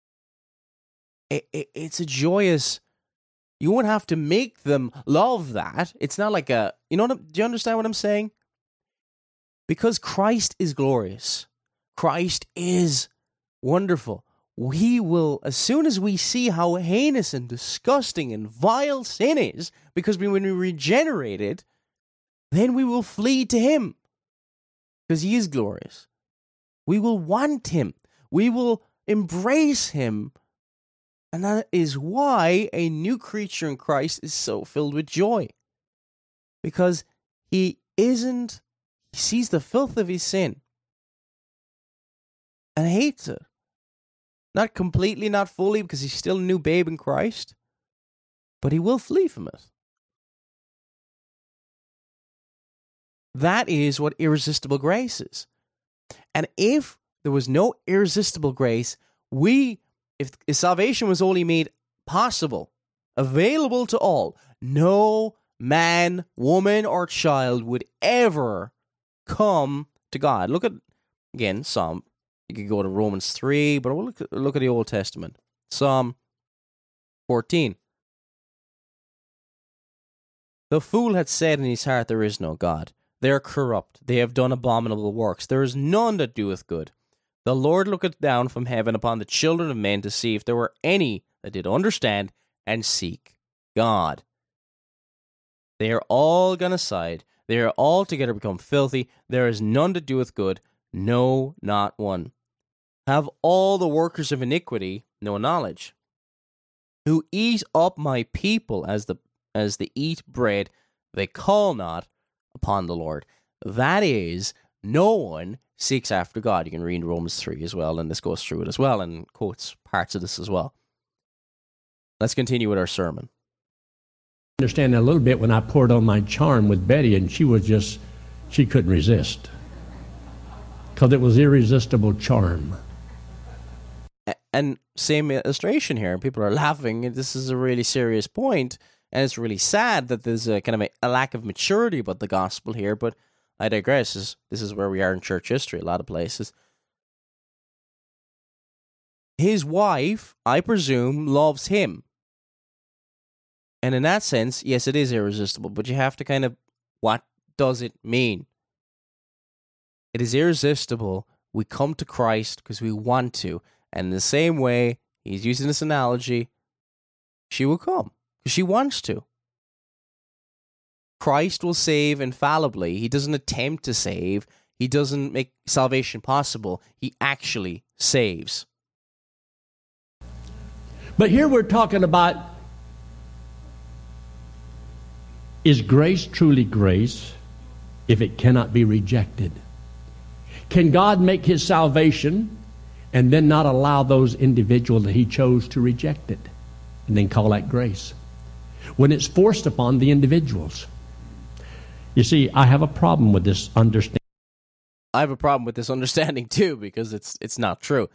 Speaker 5: it's a joyous. You won't have to make them love that. It's not like do you understand what I'm saying? Because Christ is glorious. Christ is wonderful. We will, as soon as we see how heinous and disgusting and vile sin is, because when we regenerated, then we will flee to him. Because he is glorious. We will want him. We will embrace him And that is why a new creature in Christ is so filled with joy. Because he sees the filth of his sin and hates it. Not completely, not fully, because he's still a new babe in Christ, but he will flee from it. That is what irresistible grace is. And if there was no irresistible grace, if salvation was only made possible, available to all, no man, woman, or child would ever come to God. Look at, again, Psalm. You could go to Romans 3, but we'll look at the Old Testament. Psalm 14. The fool had said in his heart, there is no God. They are corrupt. They have done abominable works. There is none that doeth good. The Lord looketh down from heaven upon the children of men to see if there were any that did understand and seek God. They are all gone aside. They are altogether become filthy. There is none that doeth good, no, not one. Have all the workers of iniquity no knowledge? Who eat up my people as they eat bread, they call not upon the Lord. That is, no one seeks after God. You can read Romans 3 as well, and this goes through it as well, and quotes parts of this as well. Let's continue with our sermon.
Speaker 6: I understand a little bit when I poured on my charm with Betty, and she couldn't resist. Because it was irresistible charm.
Speaker 5: And same illustration here. People are laughing. This is a really serious point, and it's really sad that there's a kind of a lack of maturity about the gospel here, but I digress. This is where we are in church history, a lot of places. His wife, I presume, loves him. And in that sense, yes, it is irresistible, but you have to kind of, what does it mean? It is irresistible. We come to Christ because we want to. And in the same way, he's using this analogy, she will come because she wants to. Christ will save infallibly. He doesn't attempt to save. He doesn't make salvation possible. He actually saves.
Speaker 6: But here we're talking about, is grace truly grace if it cannot be rejected? Can God make his salvation and then not allow those individuals that he chose to reject it and then call that grace when it's forced upon the individuals? You see, I have a problem with this understanding.
Speaker 5: I have a problem with this understanding too, because it's not true.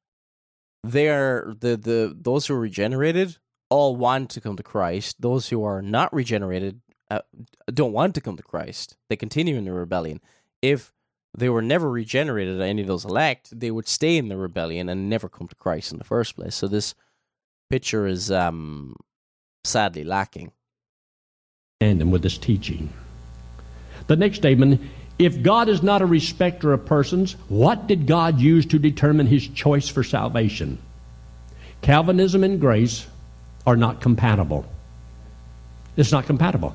Speaker 5: Those who are regenerated all want to come to Christ. Those who are not regenerated don't want to come to Christ. They continue in their rebellion. If they were never regenerated, any of those elect, they would stay in the rebellion and never come to Christ in the first place. So this picture is sadly lacking.
Speaker 6: And with this teaching. The next statement, if God is not a respecter of persons, what did God use to determine his choice for salvation? Calvinism and grace are not compatible. It's not compatible.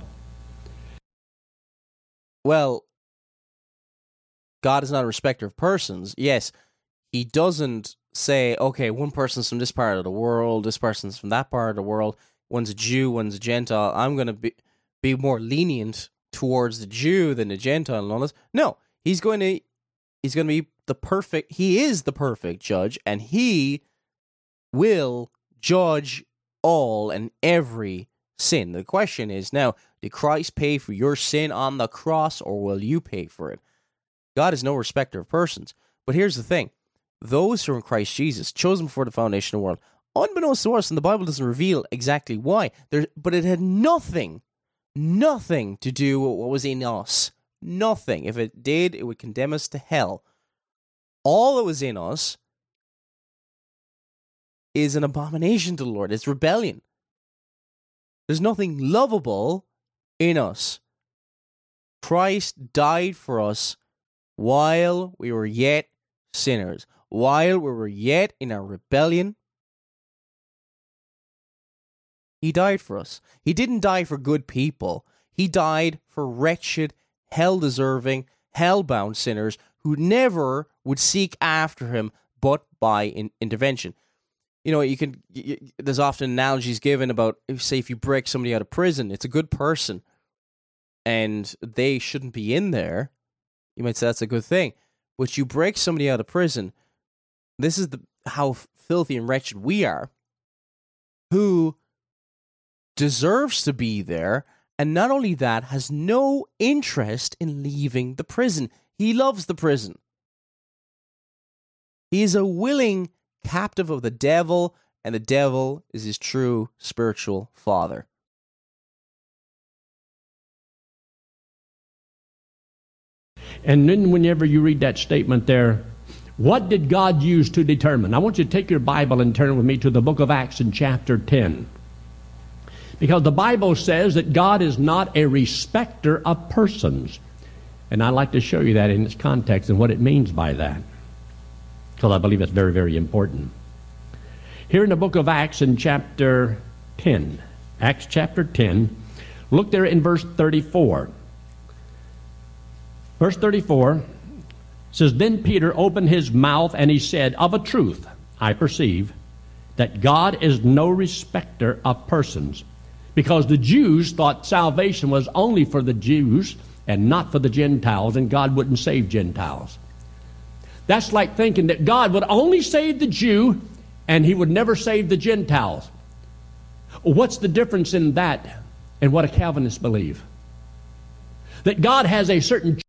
Speaker 5: Well, God is not a respecter of persons. Yes, he doesn't say, okay, one person's from this part of the world, this person's from that part of the world, one's a Jew, one's a Gentile, I'm going to be more lenient towards the Jew than the Gentile and all this. No, he's going to be he is the perfect judge, and he will judge all and every sin. The question is now, did Christ pay for your sin on the cross, or will you pay for it? God is no respecter of persons. But here's the thing. Those who are in Christ Jesus, chosen before the foundation of the world, unbeknownst to us, and the Bible doesn't reveal exactly why, but it had nothing to do with what was in us. Nothing. If it did, it would condemn us to hell. All that was in us is an abomination to the Lord. It's rebellion. There's nothing lovable in us. Christ died for us while we were yet sinners, while we were yet in our rebellion. He died for us. He didn't die for good people. He died for wretched, hell-deserving, hell-bound sinners who never would seek after him but by intervention. there's often analogies given about, say, if you break somebody out of prison, it's a good person, and they shouldn't be in there. You might say that's a good thing. But you break somebody out of prison, this is how filthy and wretched we are, who deserves to be there, and not only that, has no interest in leaving the prison. He loves the prison. He is a willing captive of the devil, and the devil is his true spiritual father.
Speaker 6: And then whenever you read that statement there, what did God use to determine? I want you to take your Bible and turn with me to the book of Acts in chapter 10. Because the Bible says that God is not a respecter of persons. And I'd like to show you that in its context and what it means by that, because I believe it's very, very important. Here in the book of Acts in chapter 10, Acts chapter 10, look there in verse 34. Verse 34 says, Then Peter opened his mouth and he said, Of a truth, I perceive that God is no respecter of persons, because the Jews thought salvation was only for the Jews and not for the Gentiles, and God wouldn't save Gentiles. That's like thinking that God would only save the Jew and he would never save the Gentiles. What's the difference in that and what a Calvinist believe? That God has a certain...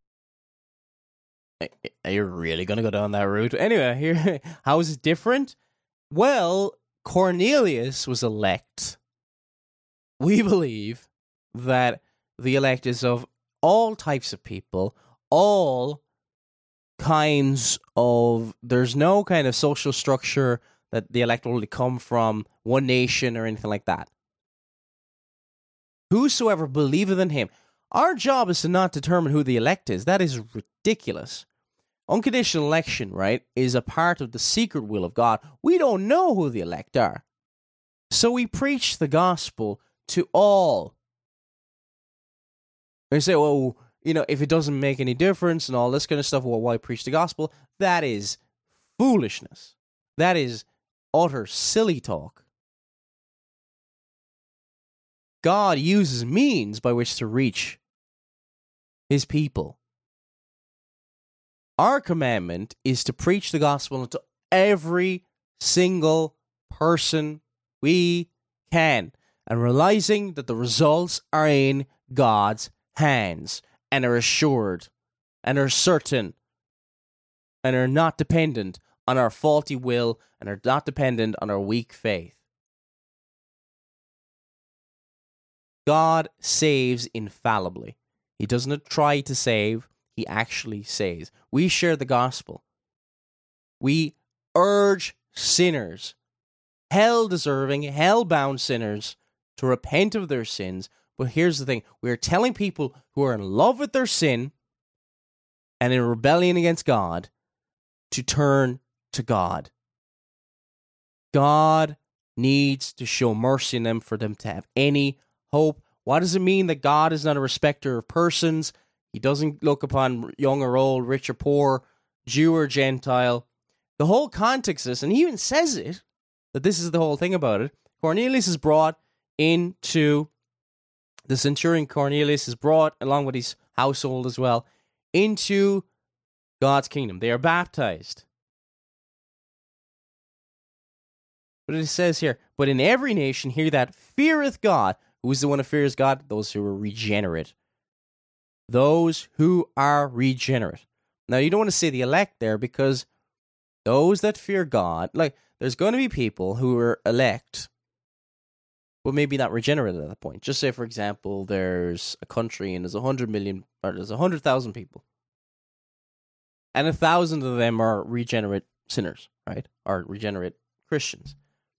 Speaker 5: Are you really going to go down that route? Anyway, here, how is it different? Well, Cornelius was elect. We believe that the elect is of all types of people, all kinds of... There's no kind of social structure that the elect will only come from one nation or anything like that. Whosoever believeth in him. Our job is to not determine who the elect is. That is ridiculous. Unconditional election, right, is a part of the secret will of God. We don't know who the elect are. So we preach the gospel to all. They say, well, if it doesn't make any difference and all this kind of stuff, well, why preach the gospel? That is foolishness. That is utter silly talk. God uses means by which to reach his people. Our commandment is to preach the gospel to every single person we can, and realizing that the results are in God's hands and are assured and are certain and are not dependent on our faulty will and are not dependent on our weak faith. God saves infallibly. He doesn't try to save, he actually saves. We share the gospel. We urge sinners, hell-deserving, hell-bound sinners, to repent of their sins. But here's the thing. We are telling people who are in love with their sin and in rebellion against God to turn to God. God needs to show mercy in them for them to have any hope. What does it mean that God is not a respecter of persons? He doesn't look upon young or old, rich or poor, Jew or Gentile. The whole context is, and he even says it, that this is the whole thing about it. Cornelius is brought into, the centurion Cornelius is brought, along with his household as well, into God's kingdom. They are baptized. But it says here, but in every nation hear that feareth God. Who is the one who fears God? Those who are regenerate. Those who are regenerate. Now, you don't want to say the elect there, because those that fear God, like, there's going to be people who are elect, but maybe not regenerate at that point. Just say, for example, there's a country and there's 100 million, or there's 100,000 people, and 1,000 of them are regenerate sinners, right? Or regenerate Christians.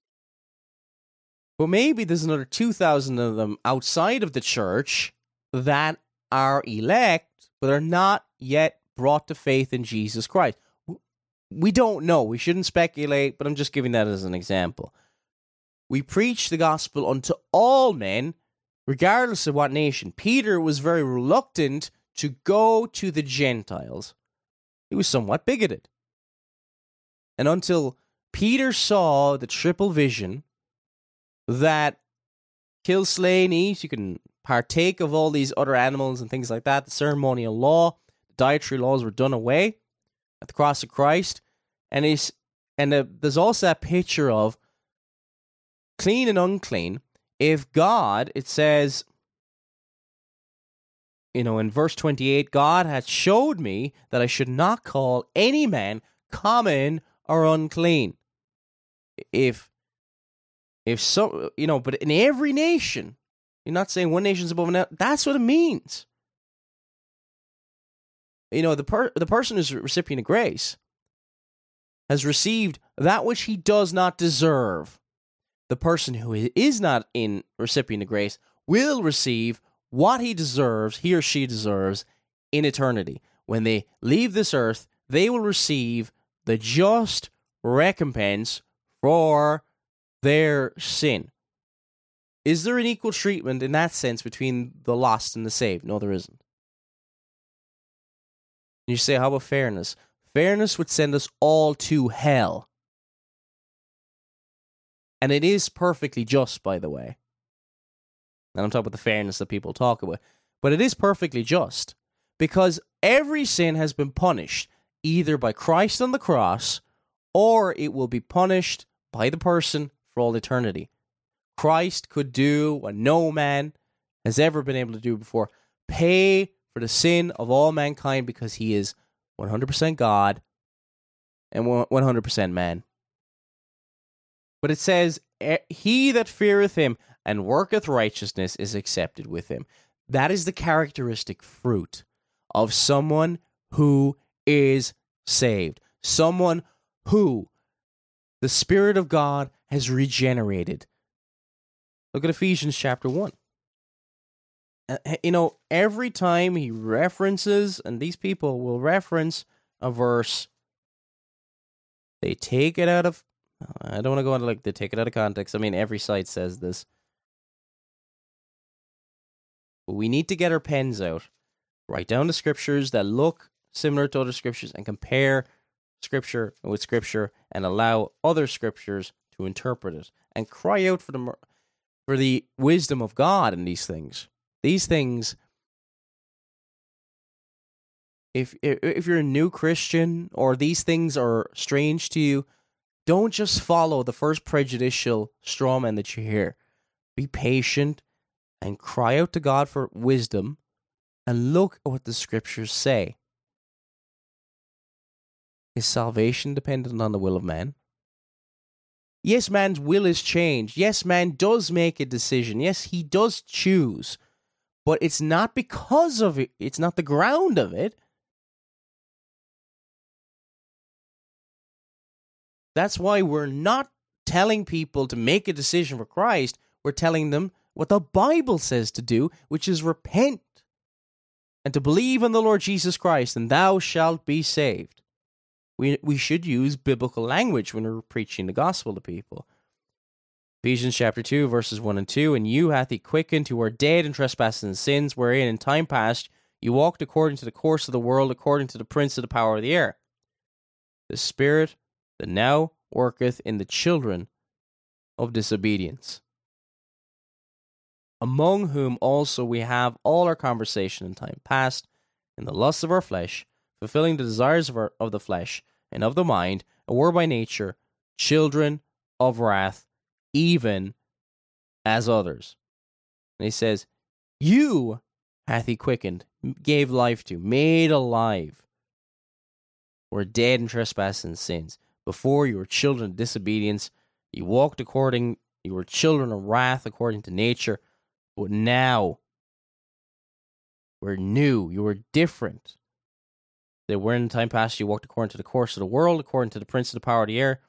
Speaker 5: But maybe there's another 2,000 of them outside of the church that are elect, but are not yet brought to faith in Jesus Christ. We don't know. We shouldn't speculate, but I'm just giving that as an example. We preach the gospel unto all men, regardless of what nation. Peter was very reluctant to go to the Gentiles. He was somewhat bigoted. And until Peter saw the triple vision that kill, slay, and eat. You can partake of all these other animals and things like that. The ceremonial law, the dietary laws were done away at the cross of Christ. And there's also a picture of clean and unclean. If God, it says, in verse 28, God hath showed me that I should not call any man common or unclean. If so, but in every nation, you're not saying one nation's above another. That's what it means. The person who's recipient of grace has received that which he does not deserve. The person who is not in recipient of grace will receive what he or she deserves in eternity. When they leave this earth, they will receive the just recompense for their sin. Is there an equal treatment in that sense between the lost and the saved? No, there isn't. You say, how about fairness? Fairness would send us all to hell. And it is perfectly just, by the way. And I'm talking about the fairness that people talk about. But it is perfectly just. Because every sin has been punished, either by Christ on the cross, or it will be punished by the person for all eternity. Christ could do what no man has ever been able to do before. Pay for the sin of all mankind, because he is 100% God and 100% man. But it says, he that feareth him and worketh righteousness is accepted with him. That is the characteristic fruit of someone who is saved. Someone who the Spirit of God has regenerated. Look at Ephesians chapter 1. Every time he references, and these people will reference a verse, they take it out of, I don't want to go into they take it out of context. I mean, every site says this. But we need to get our pens out, write down the scriptures that look similar to other scriptures, and compare scripture with scripture, and allow other scriptures to interpret it, and cry out for the wisdom of God in these things. These things, if you're a new Christian or these things are strange to you, don't just follow the first prejudicial straw man that you hear. Be patient and cry out to God for wisdom, and look at what the scriptures say. Is salvation dependent on the will of man? Yes, man's will is changed. Yes, man does make a decision. Yes, he does choose. But it's not because of it. It's not the ground of it. That's why we're not telling people to make a decision for Christ. We're telling them what the Bible says to do, which is repent and to believe in the Lord Jesus Christ, and thou shalt be saved. We should use biblical language when we're preaching the gospel to people. Ephesians chapter 2, verses 1 and 2, and you hath he quickened who are dead in trespasses and sins, wherein in time past you walked according to the course of the world, according to the prince of the power of the air, the spirit that now worketh in the children of disobedience, among whom also we have all our conversation in time past, in the lusts of our flesh, fulfilling the desires of the flesh and of the mind, and were by nature children of wrath, even as others. And he says, you hath he quickened, gave life to, made alive, were dead in trespasses and sins. Before you were children of disobedience, you walked according, you were children of wrath according to nature, but now we're new, you were different. They were in time past, you walked according to the course of the world, according to the prince of the power of the air.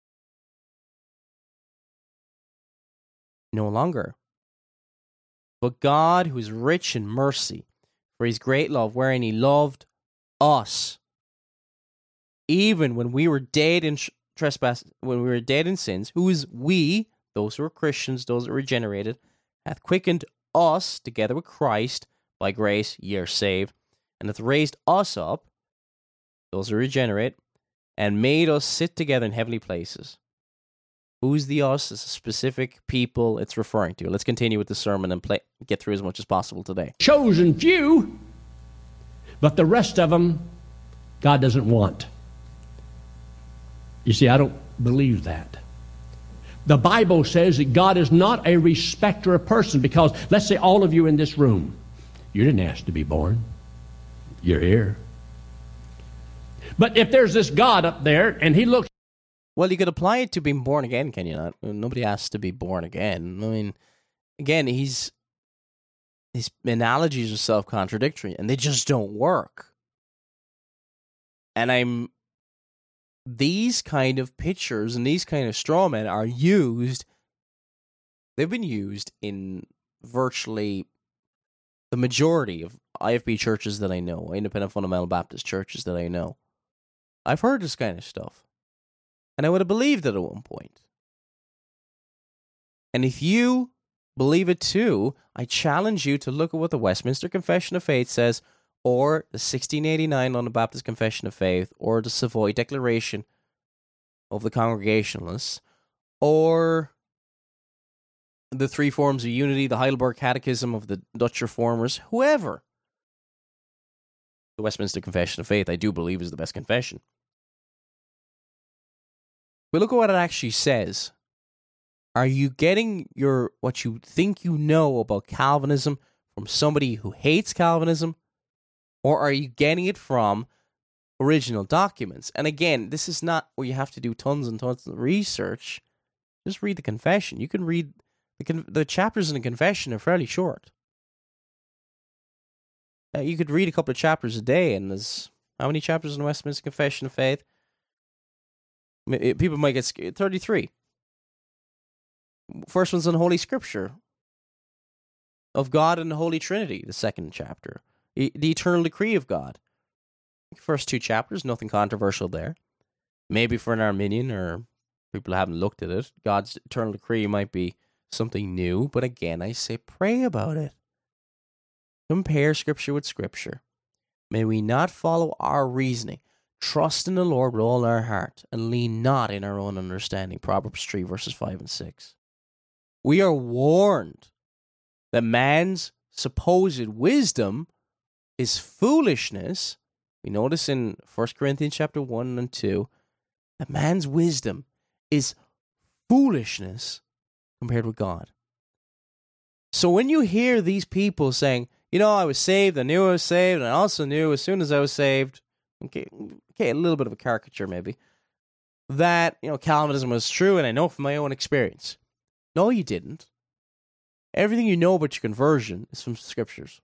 Speaker 5: No longer. But God, who is rich in mercy, for his great love, wherein he loved us, even when we were dead in trespasses, when we were dead in sins, who is we, those who are Christians, those that are regenerated, hath quickened us together with Christ, by grace ye are saved, and hath raised us up, those who regenerate, and made us sit together in heavenly places. Who's the us? It's a specific people it's referring to. Let's continue with the sermon and get through as much as possible today.
Speaker 6: Chosen few, but the rest of them, God doesn't want. You see, I don't believe that. The Bible says that God is not a respecter of person, because let's say all of you in this room, you didn't ask to be born. You're here. But if there's this God up there and he looks...
Speaker 5: Well, you could apply it to being born again, can you not? Nobody asks to be born again. I mean, again, his analogies are self-contradictory, and they just don't work. And these kind of pictures and these kind of straw men are used, they've been used in virtually the majority of IFB churches that I know, Independent Fundamental Baptist churches that I know. I've heard this kind of stuff. And I would have believed it at one point. And if you believe it too, I challenge you to look at what the Westminster Confession of Faith says, or the 1689 London Baptist Confession of Faith, or the Savoy Declaration of the Congregationalists, or the Three Forms of Unity, the Heidelberg Catechism of the Dutch Reformers, whoever. The Westminster Confession of Faith, I do believe, is the best confession. But look at what it actually says. Are you getting what you think you know about Calvinism from somebody who hates Calvinism? Or are you getting it from original documents? And again, this is not where you have to do tons and tons of research. Just read the confession. You can read the chapters in the confession are fairly short. You could read a couple of chapters a day, and there's how many chapters in the Westminster Confession of Faith? People might get scared. 33. First one's on Holy Scripture. Of God and the Holy Trinity, the second chapter. The eternal decree of God. First two chapters, nothing controversial there. Maybe for an Arminian or people who haven't looked at it, God's eternal decree might be something new. But again, I say pray about it. Compare Scripture with Scripture. May we not follow our reasoning. Trust in the Lord with all our heart, and lean not in our own understanding. Proverbs 3, verses 5 and 6. We are warned that man's supposed wisdom is foolishness. We notice in 1 Corinthians chapter 1 and 2 that man's wisdom is foolishness compared with God. So when you hear these people saying, I was saved, I knew I was saved, and I also knew as soon as I was saved, okay, a little bit of a caricature maybe, that, Calvinism was true, and I know from my own experience. No, you didn't. Everything you know about your conversion is from Scriptures.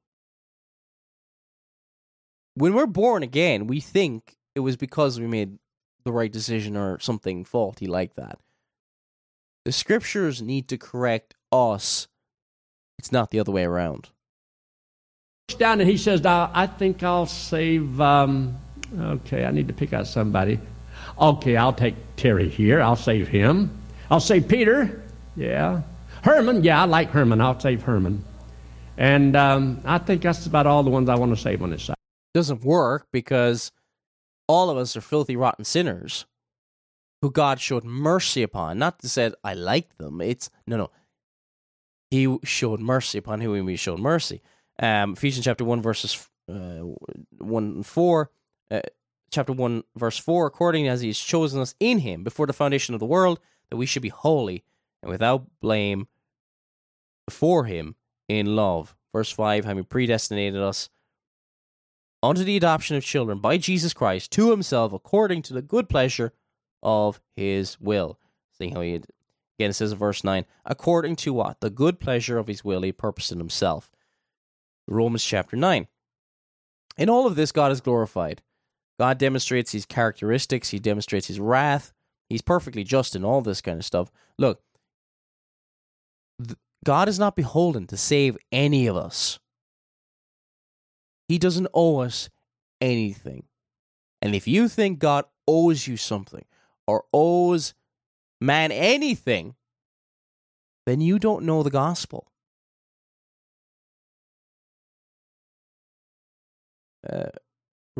Speaker 5: When we're born again, we think it was because we made the right decision or something faulty like that. The Scriptures need to correct us. It's not the other way around.
Speaker 6: Down and he says, I think I'll save... Okay, I need to pick out somebody. Okay, I'll take Terry here. I'll save him. I'll save Peter. Yeah. Herman. Yeah, I like Herman. I'll save Herman. And I think that's about all the ones I want to save on this side.
Speaker 5: Doesn't work because all of us are filthy, rotten sinners who God showed mercy upon. Not to say I like them. It's no. He showed mercy upon whom he showed mercy. Ephesians chapter 1, verses 1 and 4. Chapter 1, verse 4, according as he has chosen us in him before the foundation of the world, that we should be holy and without blame before him in love. Verse 5, having predestinated us unto the adoption of children by Jesus Christ to himself according to the good pleasure of his will. Seeing how again it says in verse 9, according to what? The good pleasure of his will he purposed in himself. Romans chapter 9. In all of this, God is glorified. God demonstrates his characteristics. He demonstrates his wrath. He's perfectly just in all this kind of stuff. Look, God is not beholden to save any of us. He doesn't owe us anything. And if you think God owes you something or owes man anything, then you don't know the gospel.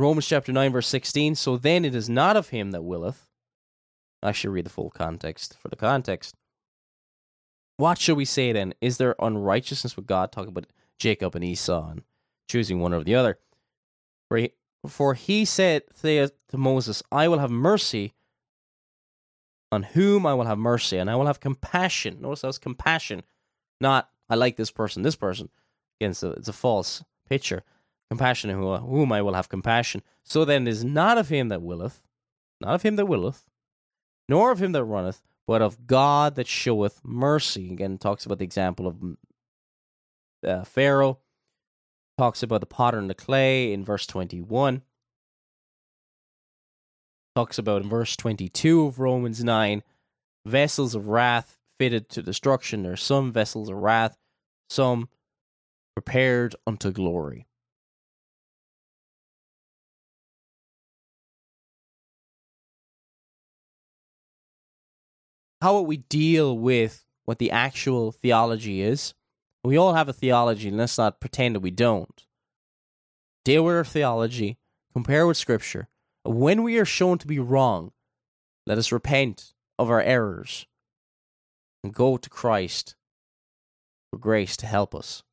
Speaker 5: Romans chapter 9, verse 16, so then it is not of him that willeth. I should read the full context for the context. What shall we say then? Is there unrighteousness with God? Talking about Jacob and Esau and choosing one over the other. For he saith to Moses, I will have mercy on whom I will have mercy, and I will have compassion. Notice that was compassion, not I like this person. Again, so it's a false picture. Compassion on whom I will have compassion. So then it is not of him that willeth, nor of him that runneth, but of God that showeth mercy. Again, talks about the example of Pharaoh. Talks about the potter and the clay in verse 21. Talks about in verse 22 of Romans 9, vessels of wrath fitted to destruction. There are some vessels of wrath, some prepared unto glory. How will we deal with what the actual theology is? We all have a theology, and let's not pretend that we don't. Deal with our theology, compare with Scripture. When we are shown to be wrong, let us repent of our errors and go to Christ for grace to help us.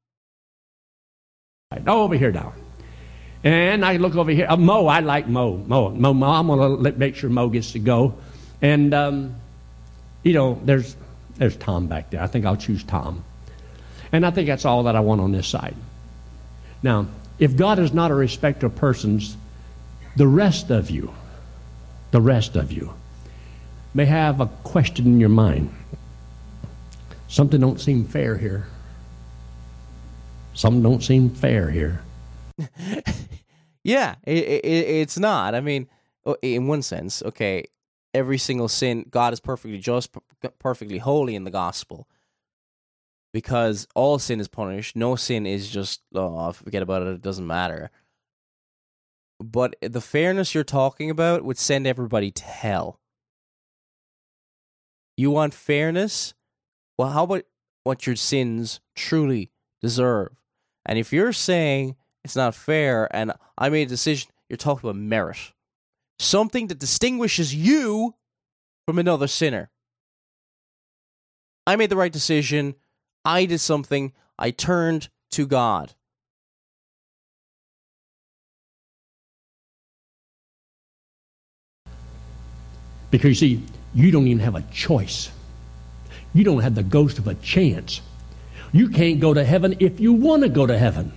Speaker 6: Over here now. And I look over here. Mo, I like Mo. I'm going to make sure Mo gets to go. And, there's Tom back there. I think I'll choose Tom. And I think that's all that I want on this side. Now, if God is not a respecter of persons, the rest of you may have a question in your mind. Something don't seem fair here.
Speaker 5: Yeah, it's not. I mean, in one sense, okay, every single sin, God is perfectly just, perfectly holy in the gospel. Because all sin is punished. No sin is just, forget about it, it doesn't matter. But the fairness you're talking about would send everybody to hell. You want fairness? Well, how about what your sins truly deserve? And if you're saying it's not fair and I made a decision, you're talking about merit. Something that distinguishes you from another sinner. I made the right decision. I did something. I turned to God.
Speaker 6: Because you see, you don't even have a choice. You don't have the ghost of a chance. You can't go to heaven if you want to go to heaven.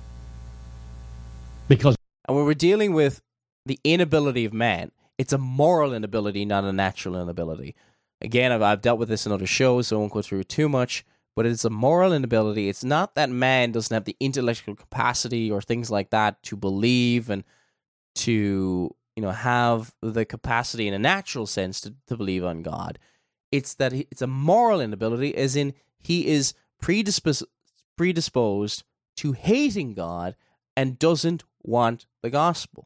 Speaker 6: And
Speaker 5: when we're dealing with the inability of man, it's a moral inability, not a natural inability. Again, I've dealt with this in other shows, so I won't go through it too much, but it's a moral inability. It's not that man doesn't have the intellectual capacity or things like that to believe and to, have the capacity in a natural sense to believe on God. It's that it's a moral inability, as in he is predisposed to hating God and doesn't want the gospel.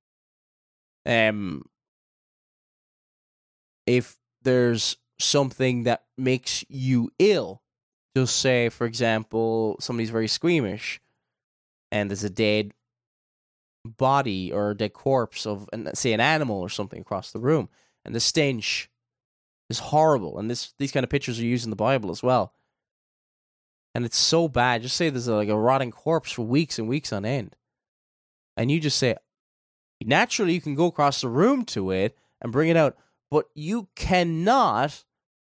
Speaker 5: If there's something that makes you ill, just say, for example, somebody's very squeamish and there's a dead body or a dead corpse of, say, an animal or something across the room, and the stench is horrible, and these kind of pictures are used in the Bible as well, and it's so bad. Just say there's a rotting corpse for weeks and weeks on end, and you just say, naturally you can go across the room to it and bring it out, but you cannot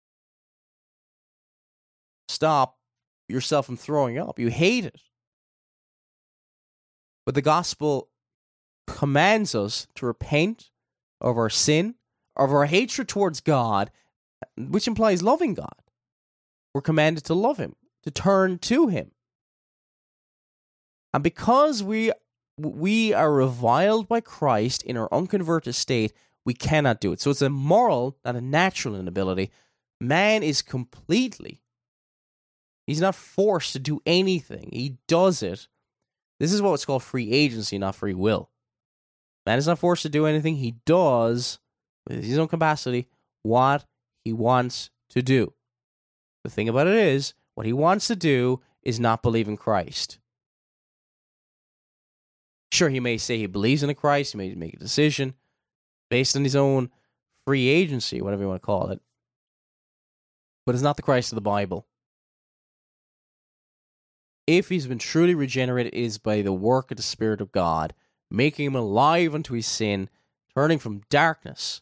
Speaker 5: stop yourself from throwing up. You hate it. But the gospel commands us to repent of our sin, of our hatred towards God, which implies loving God. We're commanded to love Him, to turn to Him. And because we are reviled by Christ in our unconverted state, we cannot do it. So it's a moral, not a natural inability. Man is he's not forced to do anything. He does it. This is what's called free agency, not free will. Man is not forced to do anything. He does, with his own capacity, what he wants to do. The thing about it is, what he wants to do is not believe in Christ. Sure, he may say he believes in a Christ, he may make a decision based on his own free agency, whatever you want to call it. But it's not the Christ of the Bible. If he's been truly regenerated, it is by the work of the Spirit of God, making him alive unto his sin, turning from darkness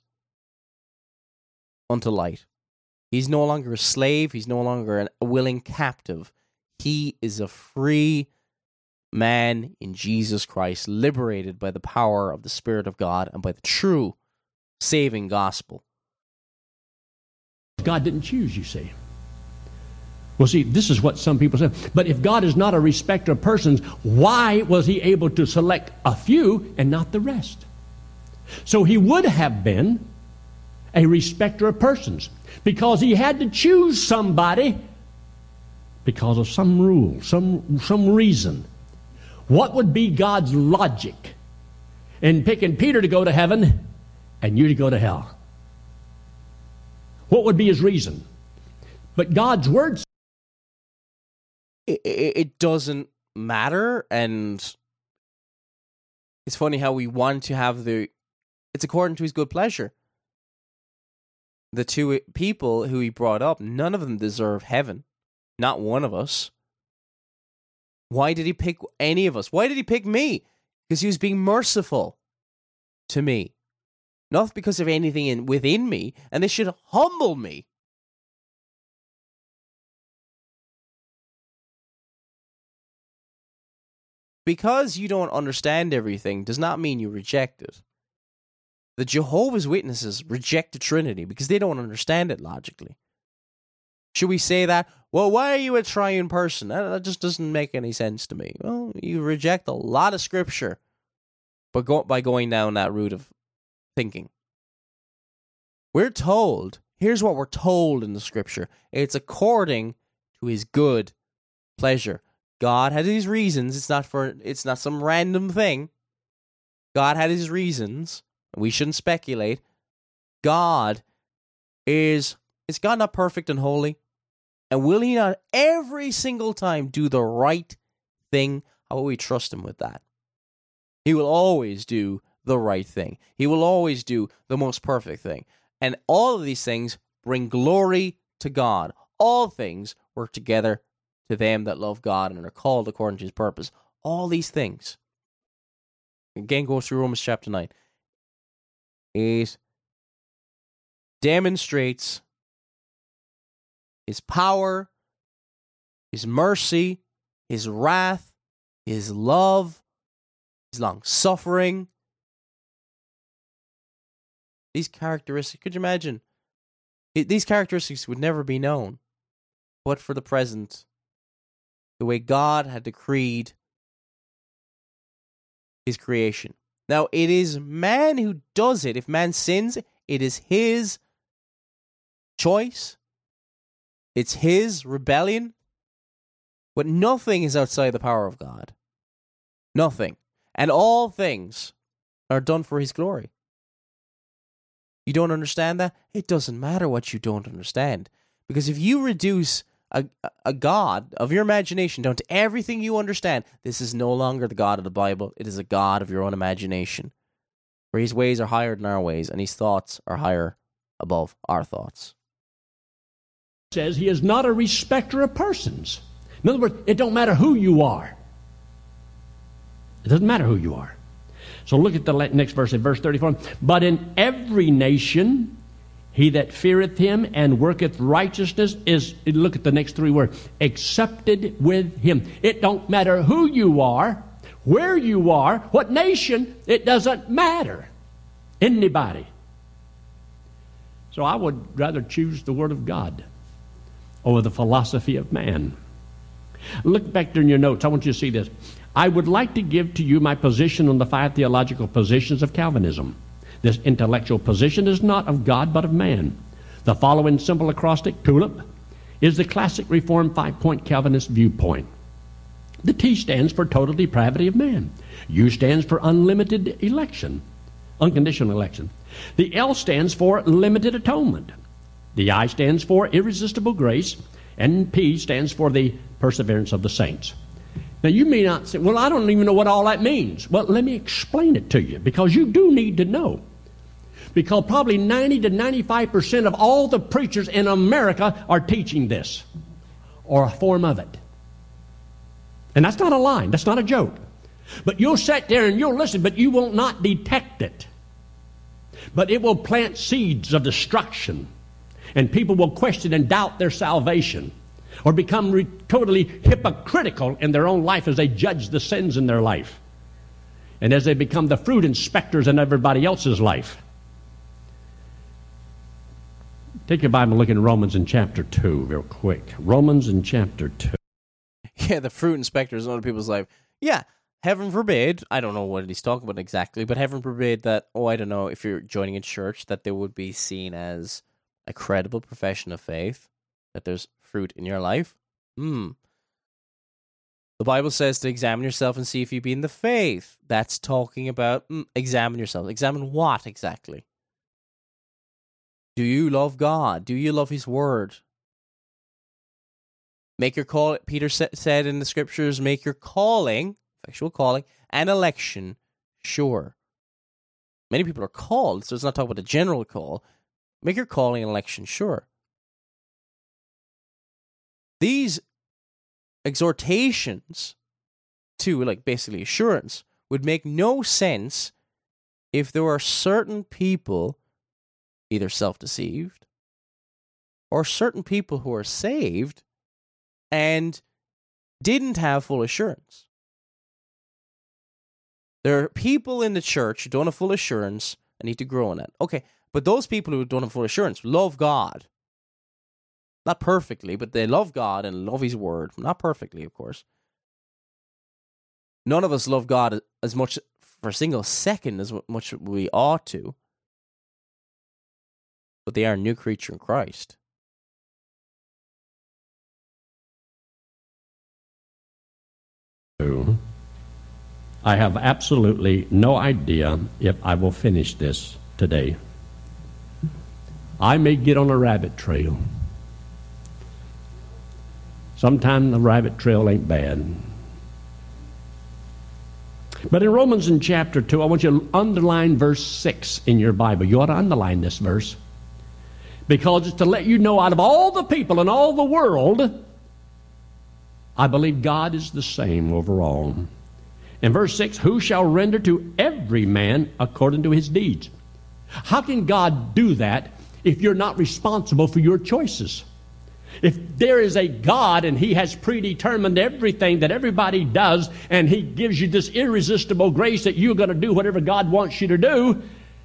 Speaker 5: unto light. He's no longer a slave. He's no longer a willing captive. He is a free man in Jesus Christ, liberated by the power of the Spirit of God and by the true saving gospel.
Speaker 6: God didn't choose, you see. Well, see, this is what some people say. But if God is not a respecter of persons, why was he able to select a few and not the rest? So he would have been a respecter of persons because he had to choose somebody because of some rule, some reason. What would be God's logic in picking Peter to go to heaven and you to go to hell? What would be his reason? But God's words.
Speaker 5: It doesn't matter, and it's funny how we want to have it's according to his good pleasure. The two people who he brought up, none of them deserve heaven. Not one of us. Why did he pick any of us? Why did he pick me? Because he was being merciful to me. Not because of anything within me, and this should humble me. Because you don't understand everything does not mean you reject it. The Jehovah's Witnesses reject the Trinity because they don't understand it logically. Should we say that? Well, why are you a triune person? That just doesn't make any sense to me. Well, you reject a lot of Scripture by going down that route of thinking. We're told, here's what we're told in the Scripture. It's according to his good pleasure. God had his reasons. It's not some random thing. God had his reasons. We shouldn't speculate. Is God not perfect and holy? And will he not every single time do the right thing? How will we trust him with that? He will always do the right thing. He will always do the most perfect thing. And all of these things bring glory to God. All things work together to them that love God and are called according to his purpose. All these things. Again, go through Romans chapter 9. It demonstrates his power, his mercy, his wrath, his love, his long-suffering. These characteristics, could you imagine? These characteristics would never be known but for the present. The way God had decreed his creation. Now, it is man who does it. If man sins, it is his choice. It's his rebellion. But nothing is outside the power of God. Nothing. And all things are done for his glory. You don't understand that? It doesn't matter what you don't understand. Because if you reduce a God of your imagination down to everything you understand, this is no longer the God of the Bible. It is a God of your own imagination. For his ways are higher than our ways, and his thoughts are higher above our thoughts.
Speaker 6: Says he is not a respecter of persons. In other words, it don't matter who you are. It doesn't matter who you are. So look at the next verse, in verse 34. But in every nation, he that feareth him and worketh righteousness is, look at the next three words, accepted with him. It don't matter who you are, where you are, what nation, it doesn't matter. Anybody. So I would rather choose the Word of God over the philosophy of man. Look back there in your notes. I want you to see this. I would like to give to you my position on the 5 theological positions of Calvinism. This intellectual position is not of God, but of man. The following simple acrostic, TULIP, is the classic Reformed 5-point Calvinist viewpoint. The T stands for total depravity of man. U stands for unlimited election, unconditional election. The L stands for limited atonement. The I stands for irresistible grace. And P stands for the perseverance of the saints. Now, you may not say, well, I don't even know what all that means. Well, let me explain it to you, because you do need to know. Because probably 90 to 95% of all the preachers in America are teaching this, or a form of it. And that's not a lie. That's not a joke. But you'll sit there and you'll listen, but you will not detect it. But it will plant seeds of destruction. And people will question and doubt their salvation, or become totally hypocritical in their own life as they judge the sins in their life, and as they become the fruit inspectors in everybody else's life. Take your Bible and look in Romans in chapter 2 real quick. Romans in chapter 2.
Speaker 5: Yeah, the fruit inspectors in other people's life. Yeah, heaven forbid, I don't know what he's talking about exactly, but heaven forbid that, I don't know, if you're joining a church, that they would be seen as a credible profession of faith, that there's fruit in your life. The Bible says to examine yourself and see if you be in the faith. That's talking about examine yourself. Examine what exactly? Do you love God? Do you love His Word? Make your call, Peter said in the Scriptures, make your calling, effectual calling, and election sure. Many people are called, so it's not talking about a general call. Make your calling and election sure. These exhortations to, basically assurance, would make no sense if there were certain people either self-deceived or certain people who are saved and didn't have full assurance. There are people in the church who don't have full assurance and need to grow in it. Okay, but those people who don't have full assurance love God. Not perfectly, but they love God and love His Word. Not perfectly, of course. None of us love God as much for a single second as much we ought to. But they are a new creature in Christ.
Speaker 6: I have absolutely no idea if I will finish this today. I may get on a rabbit trail. Sometimes the rabbit trail ain't bad. But in Romans in chapter 2, I want you to underline verse 6 in your Bible. You ought to underline this verse, because it's to let you know, out of all the people in all the world, I believe God is the same overall. In verse 6, who shall render to every man according to his deeds? How can God do that if you're not responsible for your choices? If there is a God and He has predetermined everything that everybody does, and He gives you this irresistible grace that you're going to do whatever God wants you to do,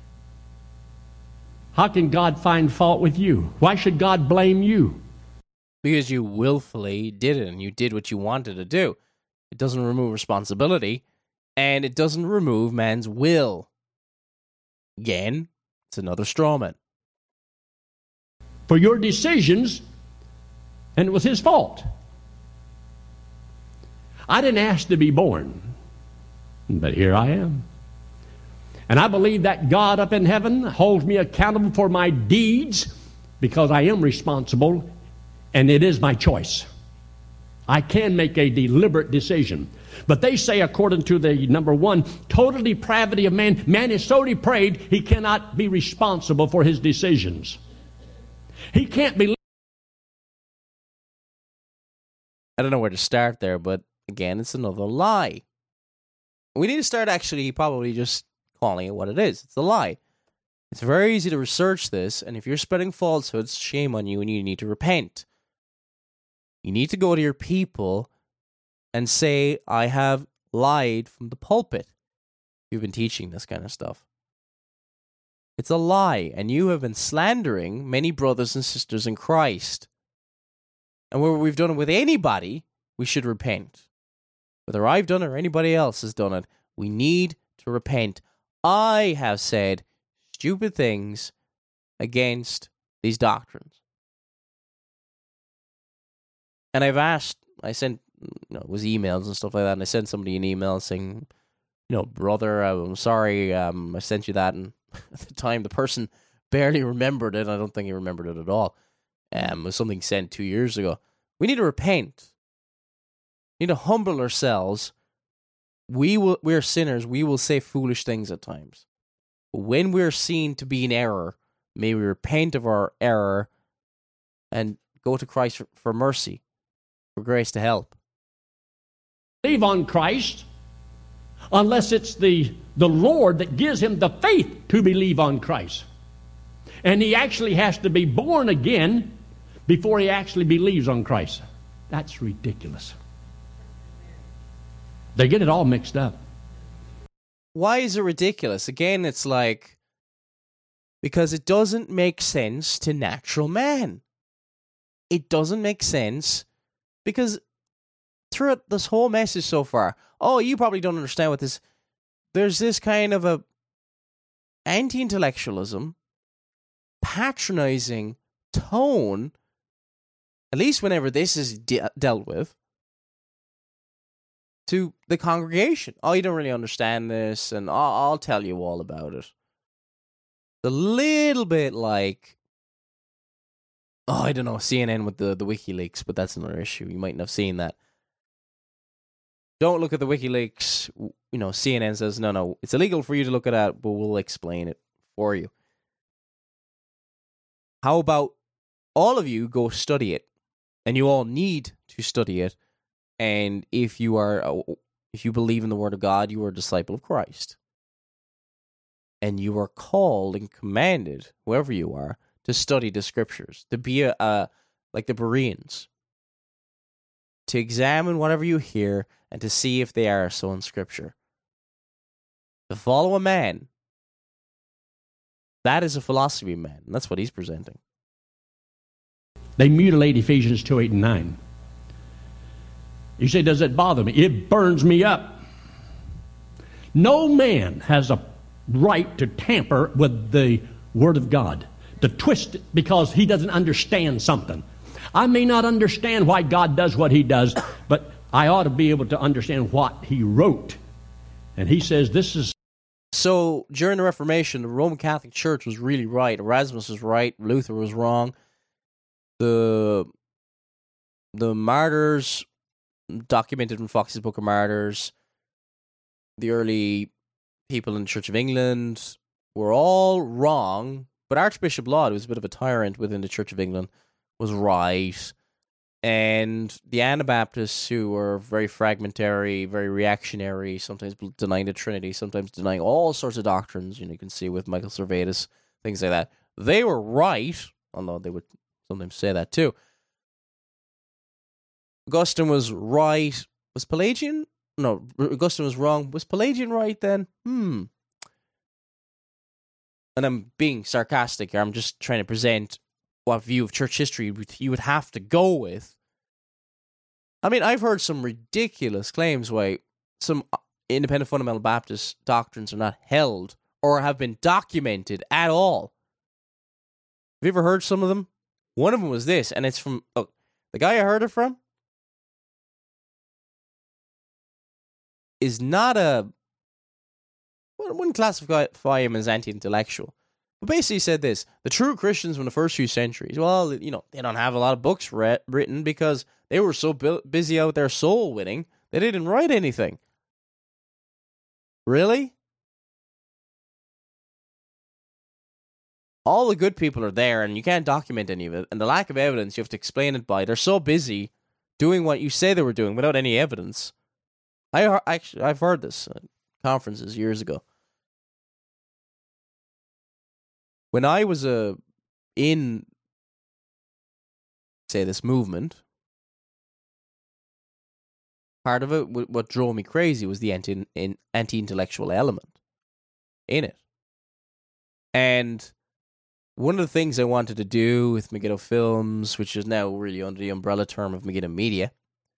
Speaker 6: how can God find fault with you? Why should God blame you?
Speaker 5: Because you willfully did it and you did what you wanted to do. It doesn't remove responsibility, and it doesn't remove man's will. Again, it's another straw man.
Speaker 6: For your decisions, and it was His fault. I didn't ask to be born, but here I am. And I believe that God up in heaven holds me accountable for my deeds, because I am responsible, and it is my choice. I can make a deliberate decision. But they say, according to the number 1, total depravity of man, man is so depraved he cannot be responsible for his decisions. He can't be.
Speaker 5: I don't know where to start there, but again, it's another lie. We need to start actually probably just calling it what it is. It's a lie. It's very easy to research this, and if you're spreading falsehoods, shame on you, and you need to repent. You need to go to your people and say, I have lied from the pulpit. You've been teaching this kind of stuff. It's a lie, and you have been slandering many brothers and sisters in Christ. And where we've done it with anybody, we should repent. Whether I've done it or anybody else has done it, we need to repent. I have said stupid things against these doctrines. And I sent, it was emails and stuff like that, and I sent somebody an email saying, brother, I'm sorry, I sent you that, and at the time the person barely remembered it. I don't think he remembered it at all. It was something sent 2 years ago. We need to repent. We need to humble ourselves. We're sinners. We will say foolish things at times. But when we're seen to be in error, may we repent of our error and go to Christ for mercy, for grace to help.
Speaker 6: Believe on Christ unless it's the Lord that gives him the faith to believe on Christ. And he actually has to be born again before he actually believes on Christ. That's ridiculous. They get it all mixed up.
Speaker 5: Why is it ridiculous? Again, it's like, because it doesn't make sense to natural man. It doesn't make sense because throughout this whole message so far, oh, you probably don't understand what this, there's this kind of a anti-intellectualism, patronizing tone, at least whenever this is dealt with, to the congregation. Oh, you don't really understand this, and I'll tell you all about it. A little bit like, oh, I don't know, CNN with the WikiLeaks, but that's another issue. You mightn't have seen that. Don't look at the WikiLeaks. You know, CNN says, no, it's illegal for you to look at that, but we'll explain it for you. How about all of you go study it? And you all need to study it. And if you believe in the Word of God, you are a disciple of Christ. And you are called and commanded, whoever you are, to study the Scriptures, to be like the Bereans, to examine whatever you hear and to see if they are so in Scripture. To follow a man, that is a philosophy of man, and that's what he's presenting.
Speaker 6: They mutilate Ephesians 2, 8, and 9. You say, does it bother me? It burns me up. No man has a right to tamper with the Word of God, to twist it because he doesn't understand something. I may not understand why God does what he does, but I ought to be able to understand what he wrote. And he says this is...
Speaker 5: So, during the Reformation, the Roman Catholic Church was really right. Erasmus was right. Luther was wrong. The martyrs, documented in Fox's Book of Martyrs, the early people in the Church of England were all wrong, but Archbishop Laud, who was a bit of a tyrant within the Church of England, was right. And the Anabaptists, who were very fragmentary, very reactionary, sometimes denying the Trinity, sometimes denying all sorts of doctrines, you can see with Michael Servetus, things like that, they were right, although they would sometimes say that too. Augustine was right. Was Pelagian? No, Augustine was wrong. Was Pelagian right then? And I'm being sarcastic here. I'm just trying to present what view of church history you would have to go with. I mean, I've heard some ridiculous claims why some independent fundamental Baptist doctrines are not held or have been documented at all. Have you ever heard some of them? One of them was this, and it's from the guy I heard it from is not a... I wouldn't classify him as anti-intellectual. But basically said this: the true Christians from the first few centuries, well, they don't have a lot of books written because they were so busy out there soul winning, they didn't write anything. Really? All the good people are there, and you can't document any of it. And the lack of evidence, you have to explain it by. They're so busy doing what you say they were doing without any evidence. I've heard this at conferences years ago. When I was in, say, this movement, part of it, what drove me crazy was the anti-intellectual element in it. And one of the things I wanted to do with Megiddo Films, which is now really under the umbrella term of Megiddo Media,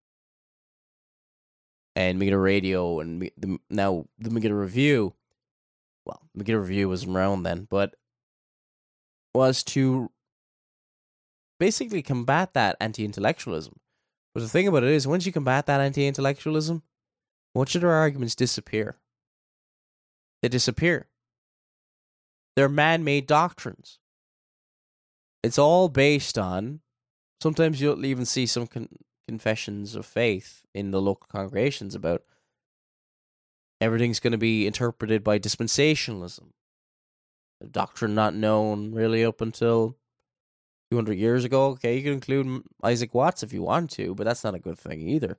Speaker 5: and Megiddo Radio, and now the Megiddo Review, well, Megiddo Review wasn't around then, but was to basically combat that anti-intellectualism. But the thing about it is, once you combat that anti-intellectualism, much of their arguments disappear. They disappear. They're man-made doctrines. It's all based on, sometimes you'll even see some confessions of faith in the local congregations about everything's going to be interpreted by dispensationalism. A doctrine not known really up until 200 years ago. Okay, you can include Isaac Watts if you want to, but that's not a good thing either.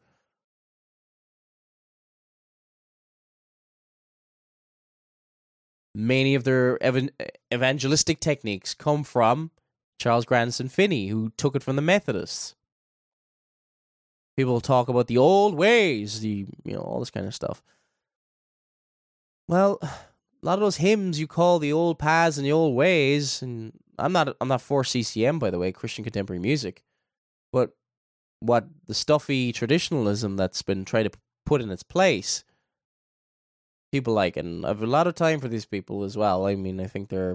Speaker 5: Many of their evangelistic techniques come from Charles Grandison Finney, who took it from the Methodists. People talk about the old ways, all this kind of stuff. Well, a lot of those hymns you call the old paths and the old ways, and I'm not for CCM, by the way, Christian contemporary music, but what the stuffy traditionalism that's been tried to put in its place, people like, and I have a lot of time for these people as well. I mean, I think they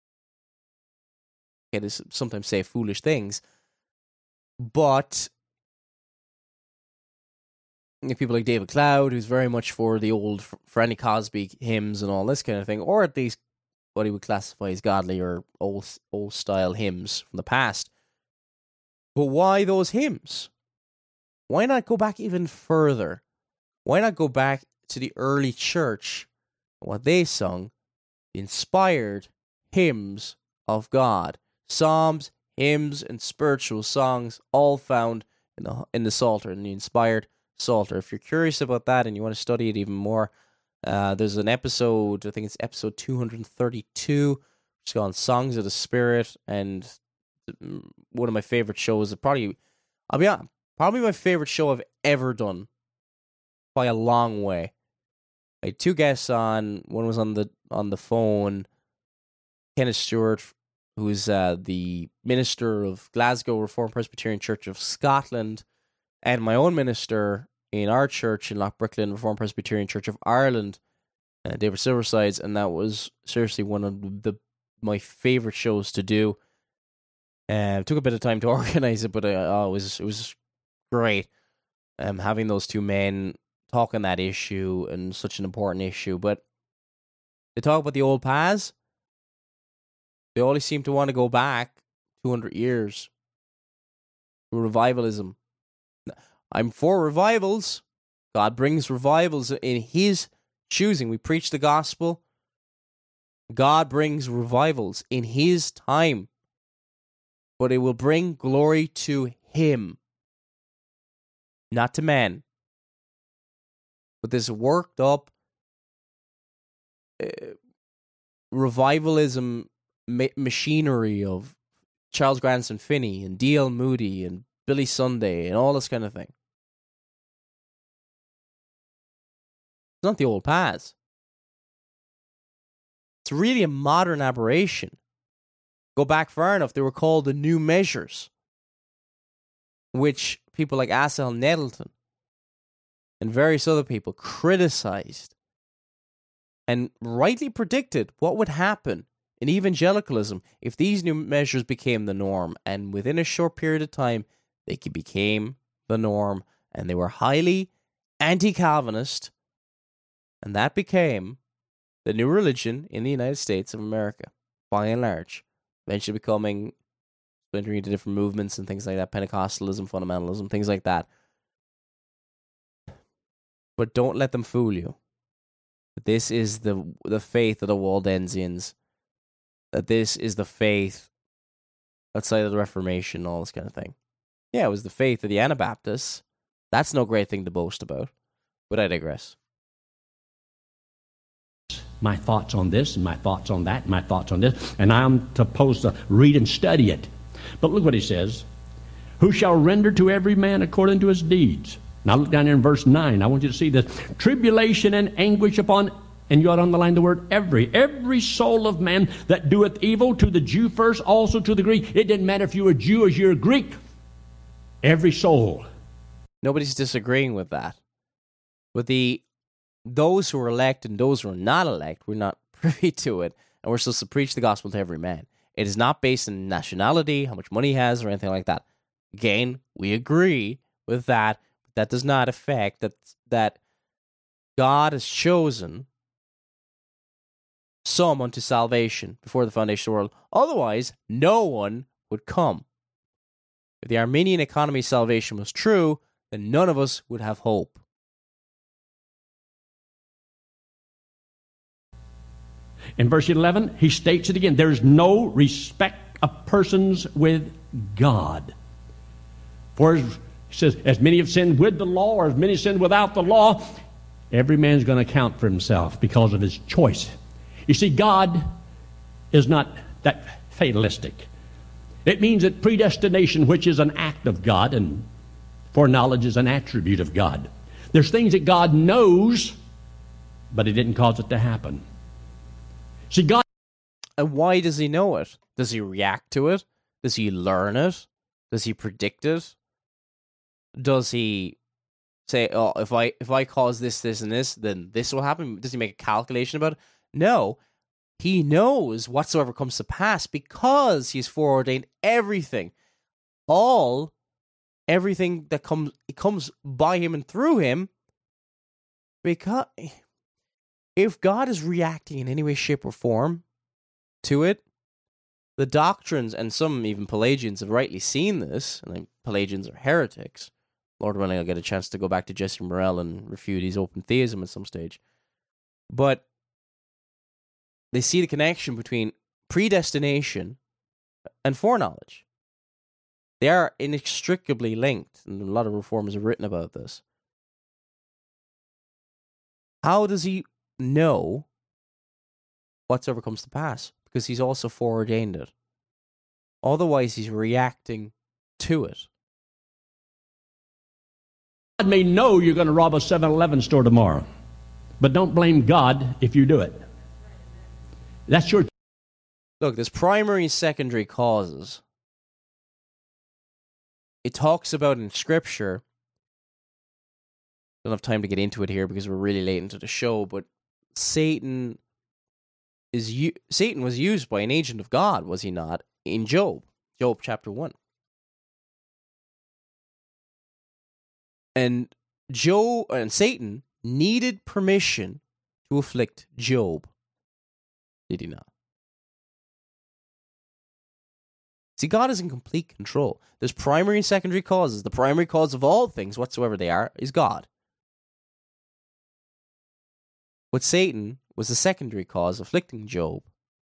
Speaker 5: sometimes say foolish things, but people like David Cloud, who's very much for the old Franny Cosby hymns and all this kind of thing, or at least what he would classify as godly or old style hymns from the past. But why those hymns? Why not go back even further? Why not go back to the early church, what they sung, the inspired hymns of God? Psalms, hymns, and spiritual songs, all found in the Psalter, in the inspired Psalter. If you're curious about that and you want to study it even more, there's an episode, I think it's episode 232, which is called Songs of the Spirit, and one of my favorite shows. Probably my favorite show I've ever done by a long way. I had two guests on. One was on the phone, Kenneth Stewart, who is the minister of Glasgow Reformed Presbyterian Church of Scotland, and my own minister in our church in Lochbricklin Reformed Presbyterian Church of Ireland, David Silversides, and that was seriously one of my favorite shows to do. It took a bit of time to organize it, but it was great. Having those two men talk on that issue, and such an important issue. But they talk about the old paths. They always seem to want to go back 200 years. Revivalism. I'm for revivals. God brings revivals in His choosing. We preach the gospel. God brings revivals in His time. But it will bring glory to Him, not to man. But this worked up revivalism machinery of Charles Grandison Finney and D.L. Moody and Billy Sunday and all this kind of thing. It's not the old paths. It's really a modern aberration. Go back far enough, they were called the New Measures, which people like Asahel Nettleton and various other people criticized and rightly predicted what would happen in evangelicalism if these new measures became the norm. And within a short period of time, they became the norm, and they were highly anti-Calvinist, and that became the new religion in the United States of America, by and large, eventually becoming, splintering into different movements and things like that, Pentecostalism, fundamentalism, things like that. But don't let them fool you. This is the faith of the Waldensians, that this is the faith outside of the Reformation, all this kind of thing. Yeah, it was the faith of the Anabaptists. That's no great thing to boast about, but I digress.
Speaker 6: My thoughts on this, and my thoughts on that, and my thoughts on this, and I'm supposed to read and study it. But look what he says. Who shall render to every man according to his deeds? Now look down here in verse 9. I want you to see this. Tribulation and anguish upon, and you ought to underline the word every soul of man that doeth evil, to the Jew first, also to the Greek. It didn't matter if you were a Jew or you're a Greek. Every soul.
Speaker 5: Nobody's disagreeing with that. But those who are elect and those who are not elect, we're not privy to it, and we're supposed to preach the gospel to every man. It is not based on nationality, how much money he has, or anything like that. Again, we agree with that. That does not affect that God has chosen some unto salvation before the foundation of the world. Otherwise, no one would come. If the Arminian economy salvation was true, then none of us would have hope.
Speaker 6: In verse 11, he states it again. There's no respect of persons with God. For he says, as many have sinned with the law, or as many sinned without the law, every man's going to account for himself because of his choice. You see, God is not that fatalistic. It means that predestination, which is an act of God, and foreknowledge is an attribute of God. There's things that God knows, but he didn't cause it to happen. See, God...
Speaker 5: And why does he know it? Does he react to it? Does he learn it? Does he predict it? Does he say, oh, if I cause this, this, and this, then this will happen? Does he make a calculation about it? No. He knows whatsoever comes to pass because he's foreordained everything. Everything that comes by him and through him. Because if God is reacting in any way, shape, or form to it, the doctrines, and some even Pelagians have rightly seen this, and Pelagians are heretics. Lord willing, I'll get a chance to go back to Jesse Morel and refute his open theism at some stage. But they see the connection between predestination and foreknowledge. They are inextricably linked, and a lot of reformers have written about this. How does he know whatsoever comes to pass? Because he's also foreordained it. Otherwise, he's reacting to it.
Speaker 6: God may know you're going to rob a 7-Eleven store tomorrow, but don't blame God if you do it. That's your...
Speaker 5: Look, there's primary and secondary causes. It talks about in Scripture, don't have time to get into it here because we're really late into the show, but Satan was used by an agent of God, was he not, in Job chapter 1. And Satan needed permission to afflict Job. Did he not? See, God is in complete control. There's primary and secondary causes. The primary cause of all things, whatsoever they are, is God. But Satan was the secondary cause afflicting Job.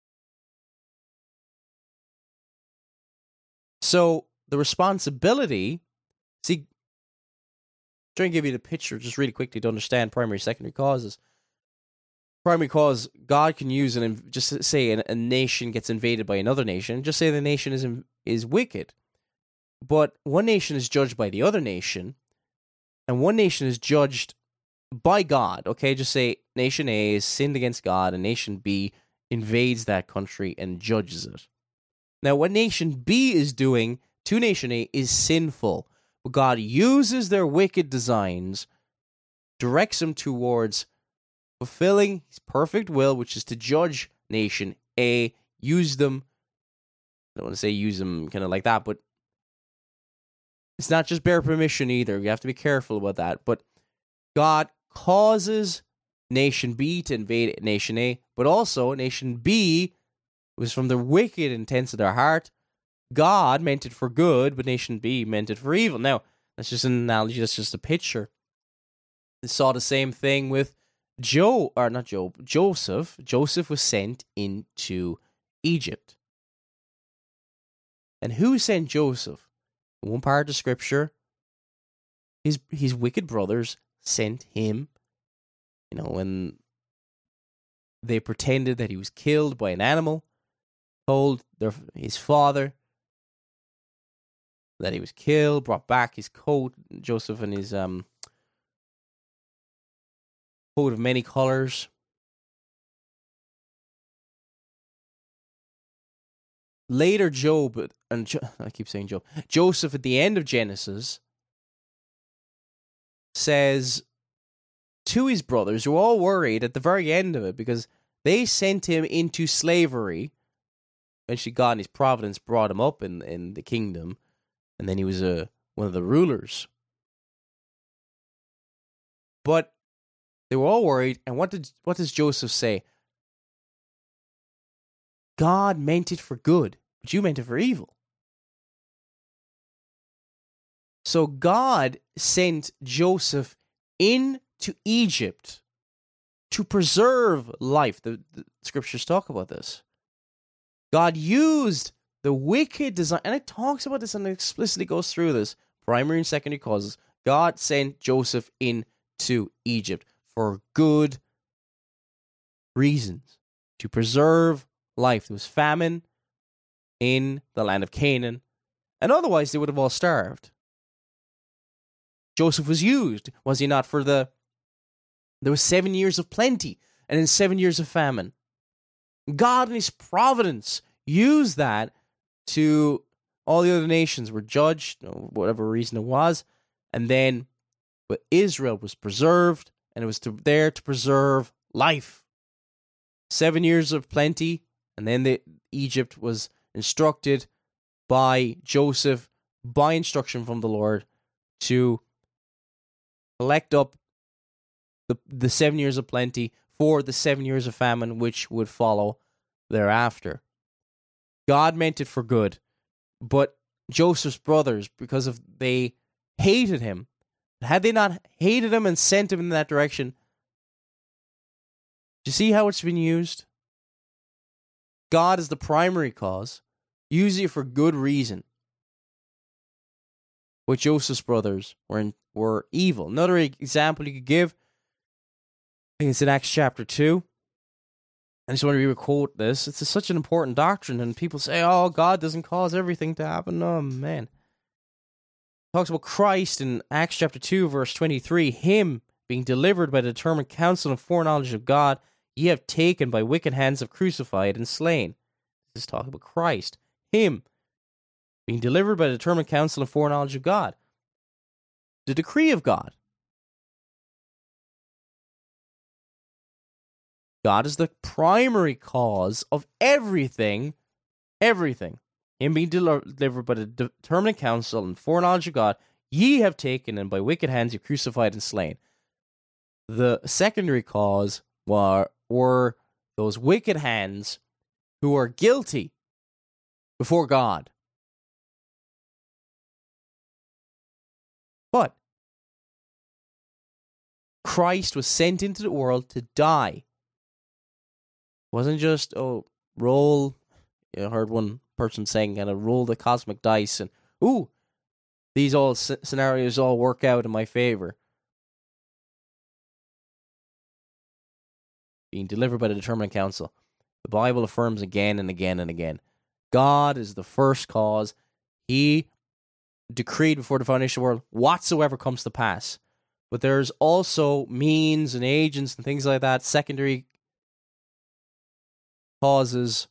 Speaker 5: So, the responsibility... See, try and give you the picture just really quickly to understand primary, secondary causes. Primary cause, God can use, just say a nation gets invaded by another nation, just say the nation is wicked. But one nation is judged by the other nation, and one nation is judged by God. Okay, just say nation A is sinned against God, and nation B invades that country and judges it. Now, what nation B is doing to nation A is sinful. But God uses their wicked designs, directs them towards fulfilling his perfect will, which is to judge nation A, use them. I don't want to say use them kind of like that, but it's not just bare permission either. You have to be careful about that. But God causes nation B to invade nation A, but also nation B was from the wicked intents of their heart. God meant it for good, but nation B meant it for evil. Now, that's just an analogy, that's just a picture. They saw the same thing with Joseph. Joseph was sent into Egypt. And who sent Joseph? In one part of Scripture, his wicked brothers sent him. You know, when they pretended that he was killed by an animal, told his father that he was killed, brought back his coat, Joseph and his coat of many colors. Later, Joseph at the end of Genesis says to his brothers, who were all worried at the very end of it because they sent him into slavery. Eventually, God in his providence brought him up in the kingdom. And then he was one of the rulers. But they were all worried. And what does Joseph say? God meant it for good, but you meant it for evil. So God sent Joseph into Egypt to preserve life. The scriptures talk about this. God used the wicked design, and it talks about this and it explicitly goes through this, primary and secondary causes. God sent Joseph into Egypt for good reasons, to preserve life. There was famine in the land of Canaan, and otherwise they would have all starved. Joseph was used, was he not, there was 7 years of plenty, and then 7 years of famine. God in his providence used that to all the other nations were judged, whatever reason it was, but Israel was preserved, and it was there to preserve life. 7 years of plenty, and then Egypt was instructed by Joseph, by instruction from the Lord, to collect up the 7 years of plenty for the 7 years of famine which would follow thereafter. God meant it for good, but Joseph's brothers, because they hated him, had they not hated him and sent him in that direction, do you see how it's been used? God is the primary cause, using it for good reason. But Joseph's brothers were evil. Another example you could give, I think it's in Acts chapter 2. I just want to re-quote this. It's such an important doctrine, and people say, oh, God doesn't cause everything to happen. Oh, man. It talks about Christ in Acts chapter 2, verse 23. Him being delivered by the determined counsel and foreknowledge of God, ye have taken by wicked hands have crucified and slain. This is talking about Christ. Him being delivered by the determined counsel and foreknowledge of God. The decree of God. God is the primary cause of everything. Everything. Him being delivered by the determinate counsel and foreknowledge of God, ye have taken, and by wicked hands you crucified and slain. The secondary cause were those wicked hands who are guilty before God. But Christ was sent into the world to die. It wasn't just, roll. I heard one person saying, kind of roll the cosmic dice and, these all scenarios all work out in my favor. Being delivered by the determinate counsel. The Bible affirms again and again and again. God is the first cause. He decreed before the foundation of the world whatsoever comes to pass. But there's also means and agents and things like that, secondary causes,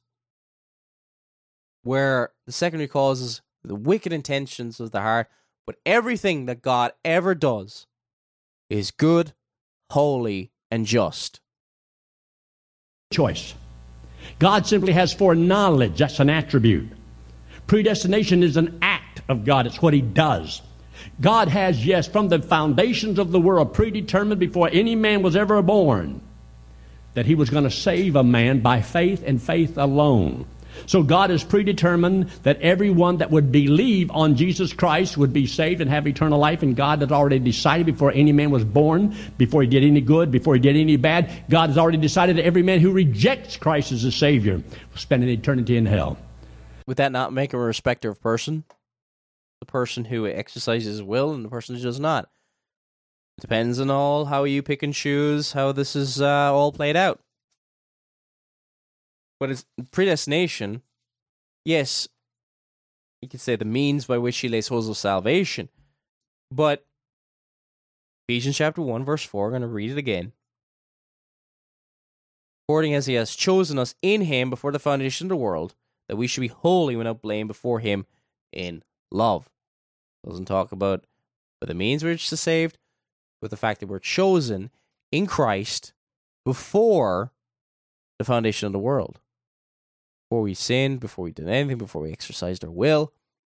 Speaker 5: where the secondary causes the wicked intentions of the heart, but everything that God ever does is good, holy, and just.
Speaker 6: Choice. God simply has foreknowledge. That's an attribute. Predestination is an act of God. It's what he does. God has, yes, from the foundations of the world, predetermined before any man was ever born, that he was going to save a man by faith and faith alone. So God has predetermined that everyone that would believe on Jesus Christ would be saved and have eternal life, and God had already decided before any man was born, before he did any good, before he did any bad, God has already decided that every man who rejects Christ as a Savior will spend an eternity in hell.
Speaker 5: Would that not make him a respecter of person? The person who exercises his will and the person who does not. It depends on all how you pick and choose how this is all played out. But it's predestination, yes, you could say the means by which he lays hold of salvation. But Ephesians chapter 1, verse 4, I'm going to read it again. According as he has chosen us in him before the foundation of the world, that we should be holy without blame before him in love. It doesn't talk about the means by which to saved, but the fact that we're chosen in Christ before the foundation of the world. Before we sinned, before we did anything, before we exercised our will.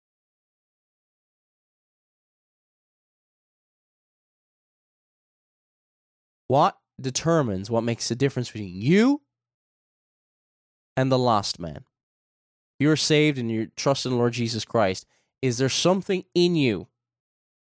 Speaker 5: What determines what makes the difference between you and the lost man? If you're saved and you trust in the Lord Jesus Christ, is there something in you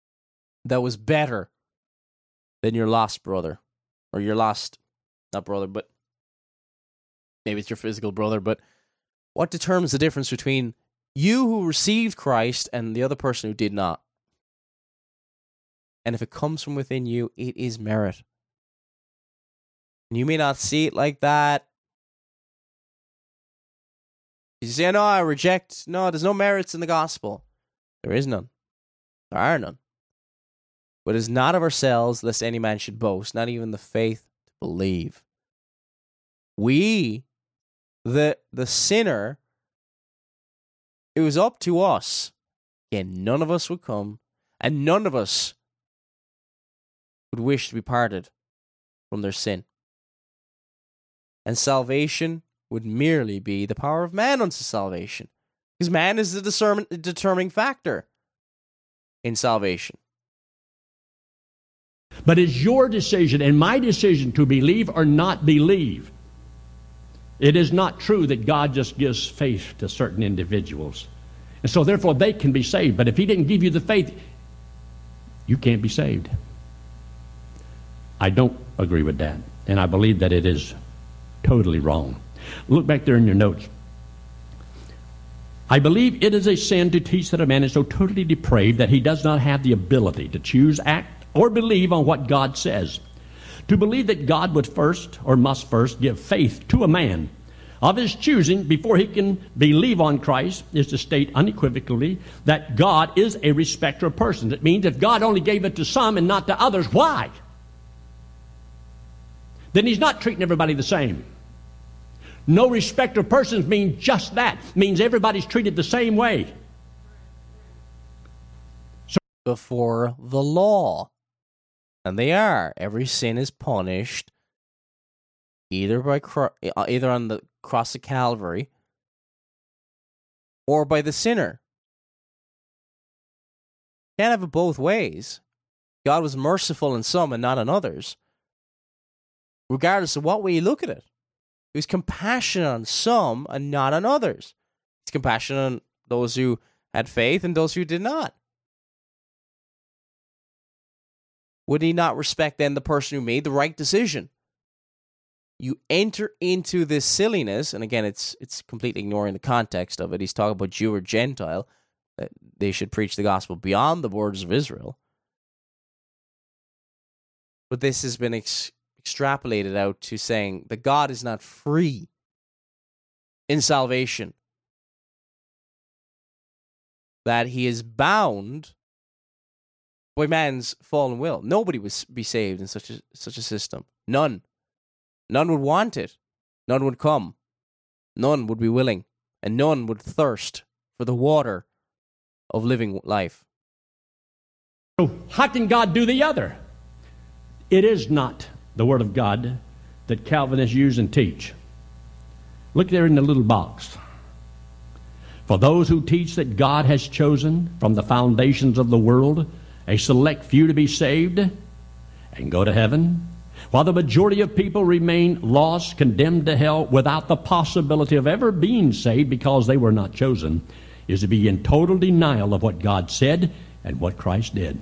Speaker 5: that was better than your lost brother, or your lost, not brother, but maybe it's your physical brother, but what determines the difference between you who received Christ and the other person who did not? And if it comes from within you, it is merit. And you may not see it like that. You say, no, I reject. No, there's no merits in the gospel. There is none. There are none. But it is not of ourselves, lest any man should boast, not even the faith to believe. We, the sinner, it was up to us. Again, none of us would come, and none of us would wish to be parted from their sin. And salvation would merely be the power of man unto salvation. Because man is the determining factor in salvation.
Speaker 6: But it's your decision and my decision to believe or not believe. It is not true that God just gives faith to certain individuals. And so therefore they can be saved. But if he didn't give you the faith, you can't be saved. I don't agree with that. And I believe that it is totally wrong. Look back there in your notes. I believe it is a sin to teach that a man is so totally depraved that he does not have the ability to choose, act, or believe on what God says. To believe that God would first, or must first, give faith to a man of his choosing before he can believe on Christ is to state unequivocally that God is a respecter of persons. It means if God only gave it to some and not to others, why? Then he's not treating everybody the same. No respecter of persons means just that. Means everybody's treated the same way. So
Speaker 5: before the law. And they are. Every sin is punished either on the cross of Calvary or by the sinner. Can't have it both ways. God was merciful in some and not in others. Regardless of what way you look at it. He was compassionate on some and not on others. He's compassionate on those who had faith and those who did not. Would he not respect then the person who made the right decision? You enter into this silliness, and again, it's completely ignoring the context of it. He's talking about Jew or Gentile, that they should preach the gospel beyond the borders of Israel. But this has been extrapolated out to saying that God is not free in salvation. That he is bound by man's fallen will. Nobody would be saved in such a system. None. None would want it. None would come. None would be willing. And none would thirst for the water of living life.
Speaker 6: So how can God do the other? It is not the Word of God that Calvinists use and teach. Look there in the little box. For those who teach that God has chosen from the foundations of the world a select few to be saved and go to heaven, while the majority of people remain lost, condemned to hell, without the possibility of ever being saved because they were not chosen, is to be in total denial of what God said and what Christ did.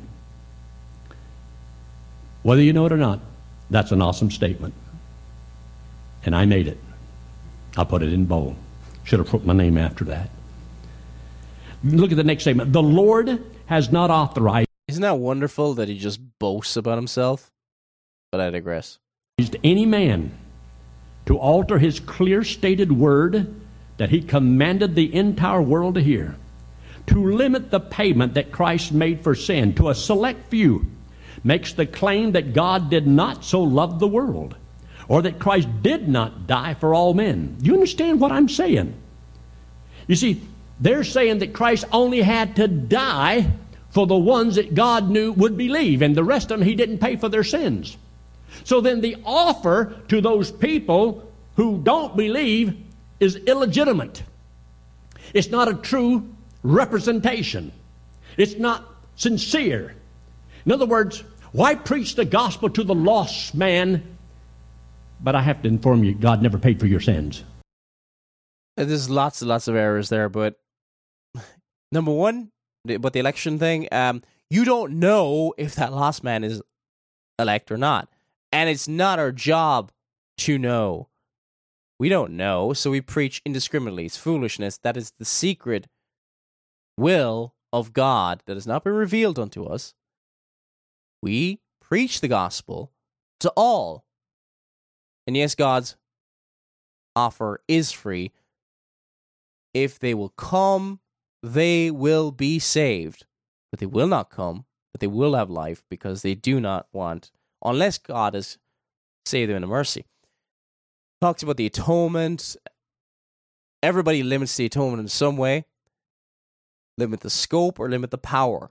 Speaker 6: Whether you know it or not, that's an awesome statement. And I made it. I put it in bold. Should have put my name after that. Look at the next statement. The Lord has not authorized.
Speaker 5: Isn't that wonderful that he just boasts about himself? But I digress.
Speaker 6: Any man to alter his clear stated word that he commanded the entire world to hear, to limit the payment that Christ made for sin to a select few, makes the claim that God did not so love the world, or that Christ did not die for all men. You understand what I'm saying? You see, they're saying that Christ only had to die for the ones that God knew would believe, and the rest of them he didn't pay for their sins. So then the offer to those people who don't believe is illegitimate. It's not a true representation. It's not sincere. In other words, why preach the gospel to the lost man? But I have to inform you, God never paid for your sins.
Speaker 5: There's lots and lots of errors there, but number one, about the election thing, You don't know if that lost man is elect or not. And it's not our job to know. We don't know, so we preach indiscriminately. It's foolishness. That is the secret will of God that has not been revealed unto us. We preach the gospel to all. And yes, God's offer is free. If they will come, they will be saved. But they will not come, but they will have life because they do not want, unless God has saved them in mercy. Talks about the atonement. Everybody limits the atonement in some way. Limit the scope or limit the power.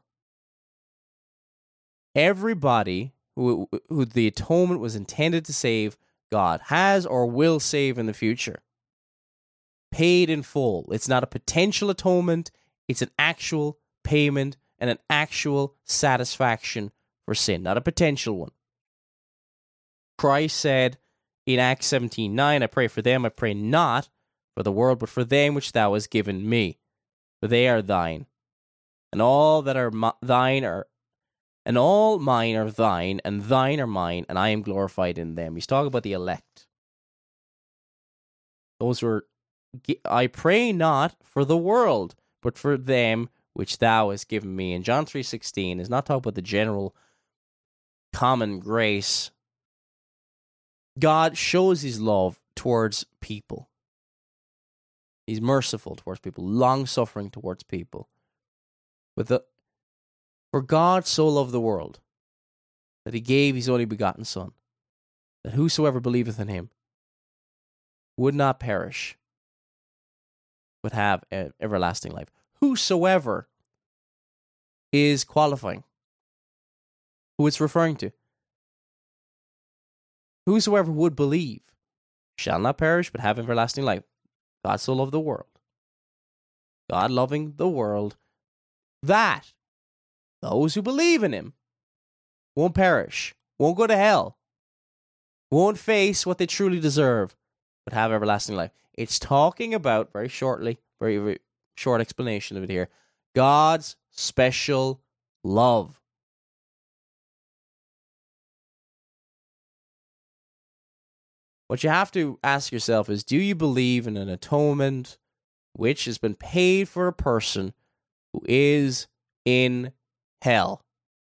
Speaker 5: Everybody who the atonement was intended to save, God has or will save in the future. Paid in full. It's not a potential atonement. It's an actual payment and an actual satisfaction for sin, not a potential one. Christ said in Acts 17:9, I pray for them, I pray not for the world, but for them which thou hast given me, for they are thine. And all that are thine are, and all mine are thine, and thine are mine, and I am glorified in them. He's talking about the elect. Those were, I pray not for the world, but for them which thou hast given me. And John 3:16 is not talking about the general common grace. God shows his love towards people. He's merciful towards people, long-suffering towards people. For God so loved the world that he gave his only begotten Son, that whosoever believeth in him would not perish, but have everlasting life. Whosoever is qualifying. Who it's referring to. Whosoever would believe shall not perish, but have everlasting life. God so loved the world. God loving the world, that those who believe in him won't perish, won't go to hell, won't face what they truly deserve, but have everlasting life. It's talking about, very shortly, very short explanation of it here, God's special love. What you have to ask yourself is, do you believe in an atonement which has been paid for a person who is in hell?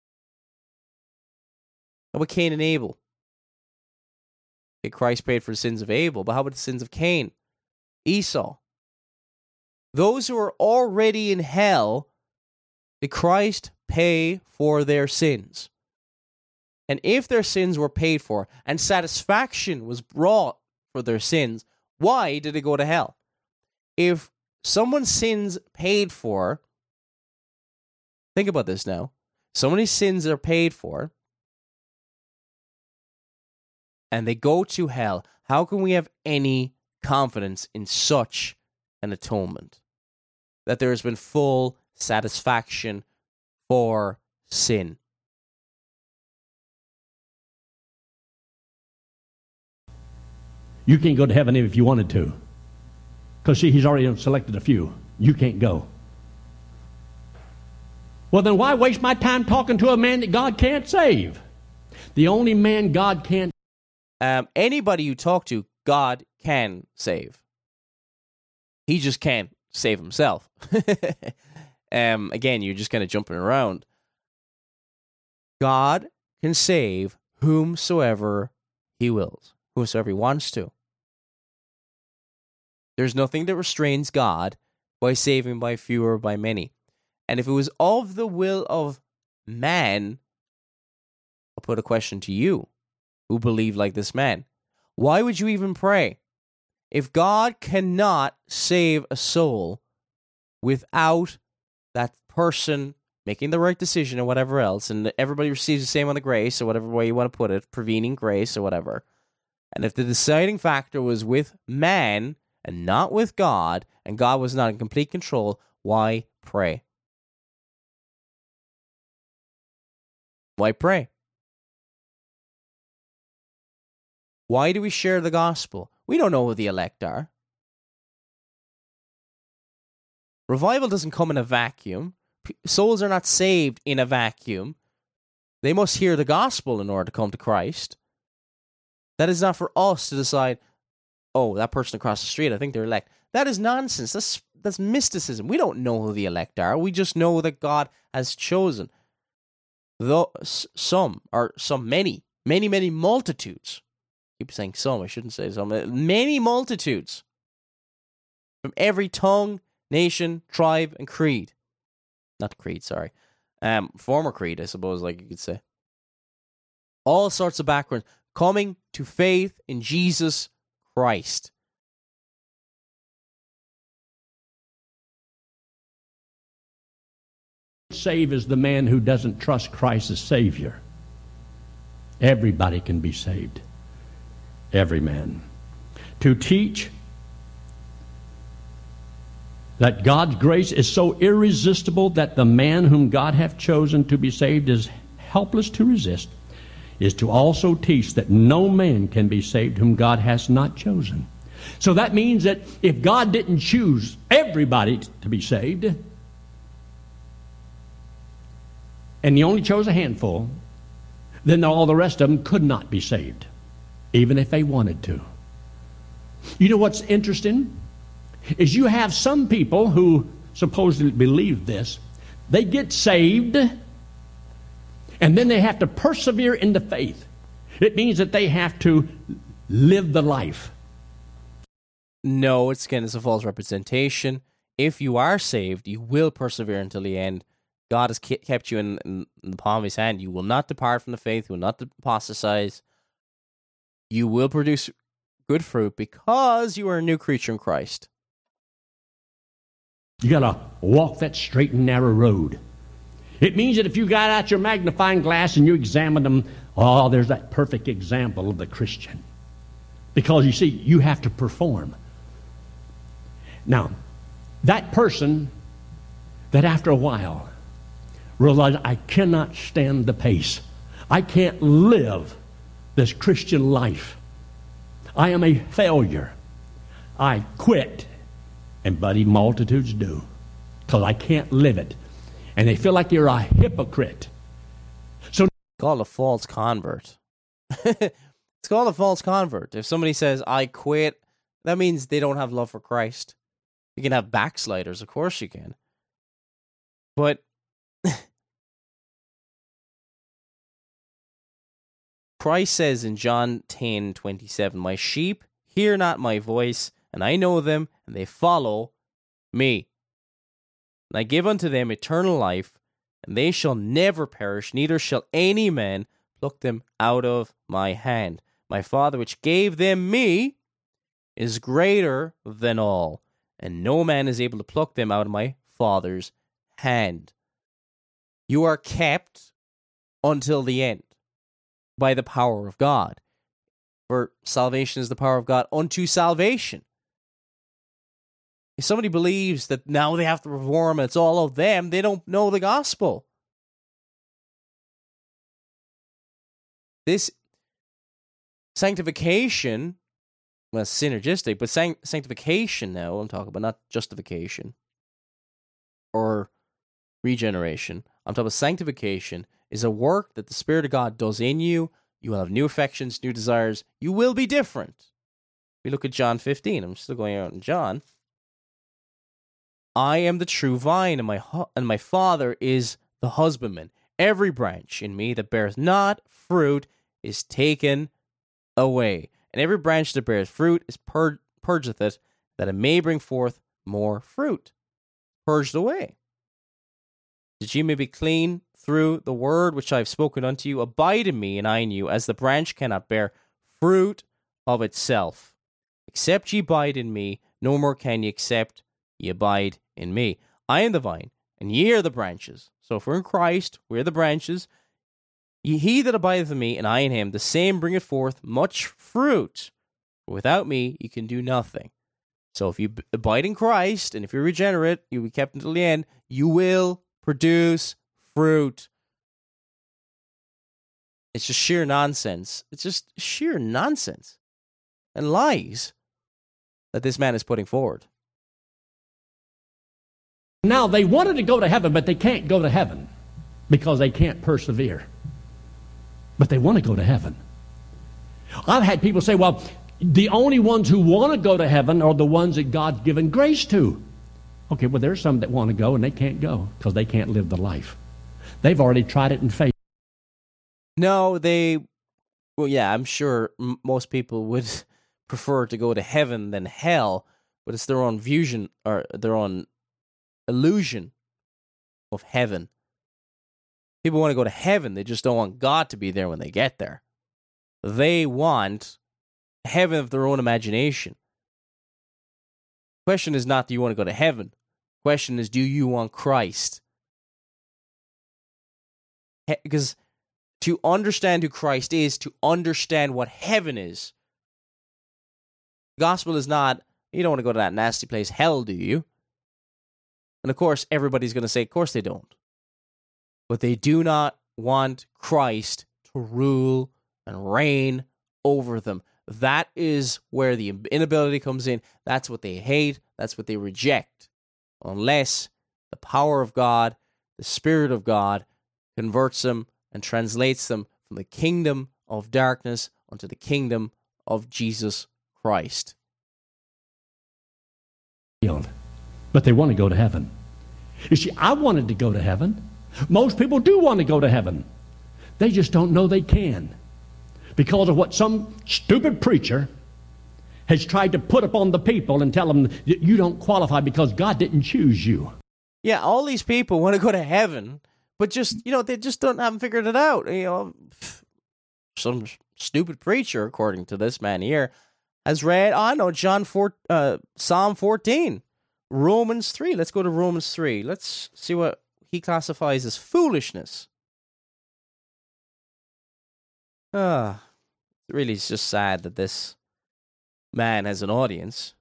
Speaker 5: How about Cain and Abel? Okay, Christ paid for the sins of Abel, but how about the sins of Cain? Esau? Those who are already in hell, did Christ pay for their sins? And if their sins were paid for and satisfaction was brought for their sins, why did they go to hell? If someone's sins paid for, think about this now. Somebody's sins are paid for, and they go to hell. How can we have any confidence in such an atonement? That there has been full satisfaction for sin.
Speaker 6: You can't go to heaven if you wanted to. Because, see, he's already selected a few. You can't go. Well, then why waste my time talking to a man that God can't save? The only man God can't.
Speaker 5: Anybody you talk to, God can save. He just can't save himself. Again, you're just kind of jumping around. God can save whomsoever he wills, whosoever he wants to. There's nothing that restrains God by saving by few or by many. And if it was of the will of man, I'll put a question to you who believe like this man. Why would you even pray? If God cannot save a soul without that person making the right decision or whatever else, and everybody receives the same amount of grace, or whatever way you want to put it, prevening grace or whatever, and if the deciding factor was with man and not with God, and God was not in complete control, why pray? Why pray? Why do we share the gospel? We don't know who the elect are. Revival doesn't come in a vacuum. souls are not saved in a vacuum. They must hear the gospel in order to come to Christ. That is not for us to decide, oh, that person across the street, I think they're elect. That is nonsense. That's mysticism. We don't know who the elect are. We just know that God has chosen many multitudes. I keep saying some, I shouldn't say some. Many multitudes from every tongue, nation, tribe, and creed. Not creed, sorry. Former creed, I suppose, like you could say. All sorts of backgrounds coming to faith in Jesus Christ.
Speaker 6: Save is the man who doesn't trust Christ as Savior. Everybody can be saved. Every man. To teach that God's grace is so irresistible that the man whom God hath chosen to be saved is helpless to resist, is to also teach that no man can be saved whom God has not chosen. So that means that if God didn't choose everybody to be saved, and he only chose a handful, then all the rest of them could not be saved, even if they wanted to. You know what's interesting? Is you have some people who supposedly believe this. They get saved, and then they have to persevere in the faith. It means that they have to live the life.
Speaker 5: No, it's a false representation. If you are saved, you will persevere until the end. God has kept you in the palm of his hand. You will not depart from the faith. You will not apostatize. You will produce good fruit because you are a new creature in Christ.
Speaker 6: You got to walk that straight and narrow road. It means that if you got out your magnifying glass and you examine them, oh, there's that perfect example of the Christian. Because you see, you have to perform. Now, that person that after a while realized, I cannot stand the pace. I can't live this Christian life. I am a failure. I quit. And buddy, multitudes do. Because I can't live it. And they feel like you're a hypocrite. So
Speaker 5: it's called a false convert. It's called a false convert. If somebody says, I quit, that means they don't have love for Christ. You can have backsliders, of course you can. But Christ says in John 10:27, my sheep hear not my voice, and I know them, and they follow me. And I give unto them eternal life, and they shall never perish, neither shall any man pluck them out of my hand. My Father which gave them me is greater than all, and no man is able to pluck them out of my Father's hand. You are kept until the end by the power of God. For salvation is the power of God unto salvation. If somebody believes that now they have to perform, it's all of them, they don't know the gospel. This sanctification, well, synergistic, but sanctification now, I'm talking about not justification or regeneration. I'm talking about sanctification is a work that the Spirit of God does in you. You will have new affections, new desires. You will be different. We look at John 15. I'm still going out in John. I am the true vine, and my Father is the husbandman. Every branch in me that beareth not fruit is taken away. And every branch that bears fruit is purgeth it, that it may bring forth more fruit. Purged away. That ye may be clean through the word which I have spoken unto you. Abide in me, and I in you, as the branch cannot bear fruit of itself. Except ye abide in me, no more can ye except ye abide in me. I am the vine, and ye are the branches. So if we're in Christ, we're the branches. He that abideth in me, and I in him, the same bringeth forth much fruit. For without me, ye can do nothing. So if you abide in Christ, and if you're regenerate, you'll be kept until the end, you will produce fruit. It's just sheer nonsense. It's just sheer nonsense and lies that this man is putting forward.
Speaker 6: Now, they wanted to go to heaven, but they can't go to heaven because they can't persevere. But they want to go to heaven. I've had people say, well, the only ones who want to go to heaven are the ones that God's given grace to. Okay, well, there's some that want to go and they can't go because they can't live the life. They've already tried it and failed.
Speaker 5: No, well, yeah, I'm sure most people would prefer to go to heaven than hell, but it's their own vision or their own illusion of heaven. People want to go to heaven, they just don't want God to be there when they get there. They want heaven of their own imagination. The question is not, do you want to go to heaven? The question is, do you want Christ? Because to understand who Christ is, to understand what heaven is, the gospel is not, you don't want to go to that nasty place, hell, do you? And of course, everybody's going to say, of course they don't. But they do not want Christ to rule and reign over them. That is where the inability comes in. That's what they hate. That's what they reject. Unless the power of God, the Spirit of God, converts them and translates them from the kingdom of darkness unto the kingdom of Jesus Christ.
Speaker 6: But they want to go to heaven. You see, I wanted to go to heaven. Most people do want to go to heaven. They just don't know they can, because of what some stupid preacher has tried to put upon the people and tell them that you don't qualify because God didn't choose you.
Speaker 5: Yeah, all these people want to go to heaven, but just, they just haven't figured it out. Some stupid preacher, according to this man here, has read, Psalm 14, Romans 3. Let's go to Romans 3. Let's see what he classifies as foolishness. Really, it's just sad that this man has an audience.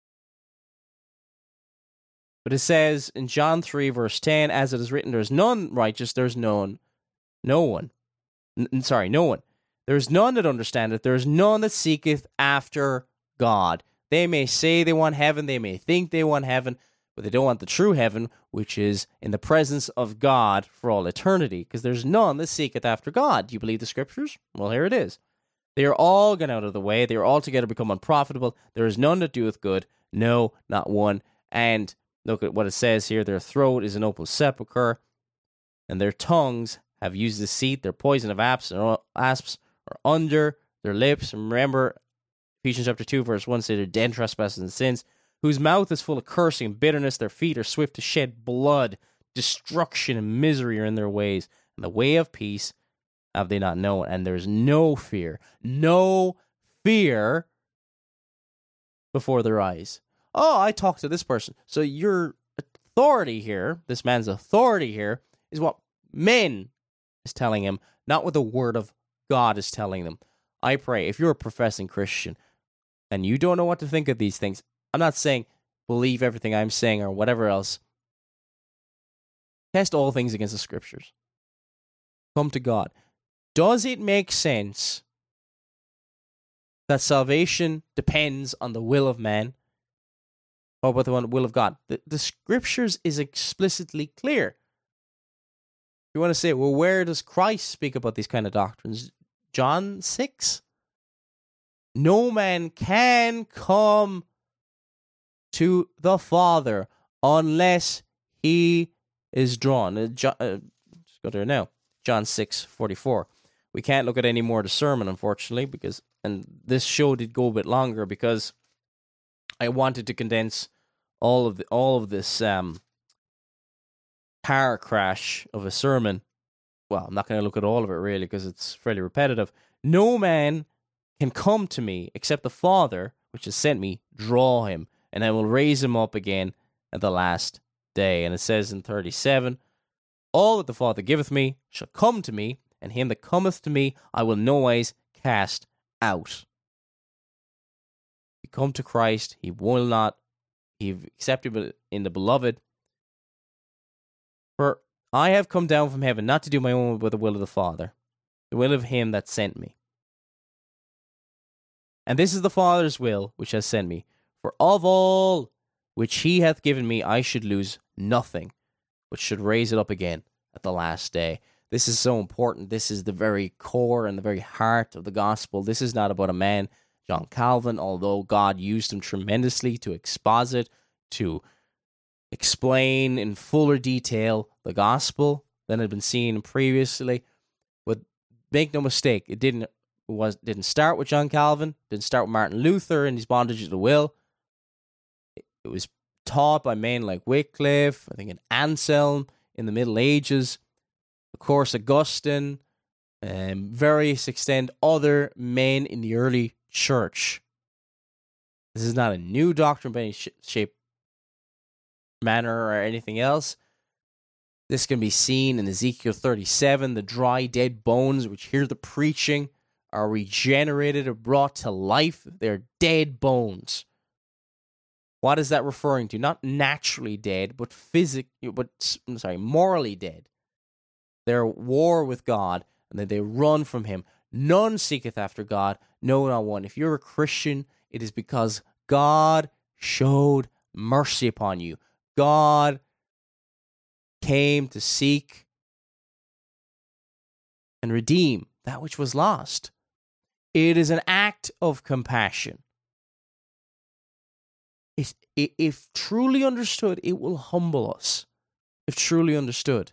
Speaker 5: But it says in John 3, verse 10, as it is written, there is none righteous, there is no one. No one. There is none that understandeth, there is none that seeketh after God. They may say they want heaven, they may think they want heaven, but they don't want the true heaven, which is in the presence of God for all eternity, because there's none that seeketh after God. Do you believe the scriptures? Well, here it is. They are all gone out of the way. They are altogether become unprofitable. There is none that doeth good. No, not one. And look at what it says here. Their throat is an open sepulchre, and their tongues have used deceit. Their poison of asps are under their lips. And remember, Ephesians chapter 2, verse 1 says, they're dead in trespasses and sins, whose mouth is full of cursing and bitterness. Their feet are swift to shed blood. Destruction and misery are in their ways. And the way of peace have they not known. And there's no fear before their eyes. Oh, I talked to this person. So your authority here, this man's authority here, is what men is telling him, not what the word of God is telling them. I pray, if you're a professing Christian and you don't know what to think of these things, I'm not saying believe everything I'm saying or whatever else. Test all things against the scriptures. Come to God. Does it make sense that salvation depends on the will of man or with the will of God? The scriptures is explicitly clear. You want to say, well, where does Christ speak about these kind of doctrines? John 6? No man can come to the Father unless he is drawn. Let's go there now. John 6:44. We can't look at any more of the sermon, unfortunately, and this show did go a bit longer because I wanted to condense all of this car crash of a sermon. Well, I'm not going to look at all of it really because it's fairly repetitive. No man can come to me except the Father, which has sent me, draw him, and I will raise him up again at the last day. And it says in 37, all that the Father giveth me shall come to me, and him that cometh to me I will no wise cast out. If you come to Christ, he will not, he accepted in the beloved. For I have come down from heaven, not to do my own will, but the will of the Father, the will of him that sent me. And this is the Father's will which has sent me, for of all which he hath given me, I should lose nothing, but should raise it up again at the last day. This is so important. This is the very core and the very heart of the gospel. This is not about a man, John Calvin, although God used him tremendously to exposit, to explain in fuller detail the gospel than had been seen previously. But make no mistake, it didn't start with John Calvin, didn't start with Martin Luther and his bondage of the will. It was taught by men like Wycliffe, I think in Anselm in the Middle Ages, of course Augustine, and various extent other men in the early church. This is not a new doctrine by any shape, manner, or anything else. This can be seen in Ezekiel 37, the dry, dead bones which hear the preaching are regenerated or brought to life. They're dead bones. What is that referring to? Not naturally dead, but morally dead. They're at war with God, and then they run from him. None seeketh after God, no, not one. If you're a Christian, it is because God showed mercy upon you. God came to seek and redeem that which was lost. It is an act of compassion. If truly understood, it will humble us. If truly understood.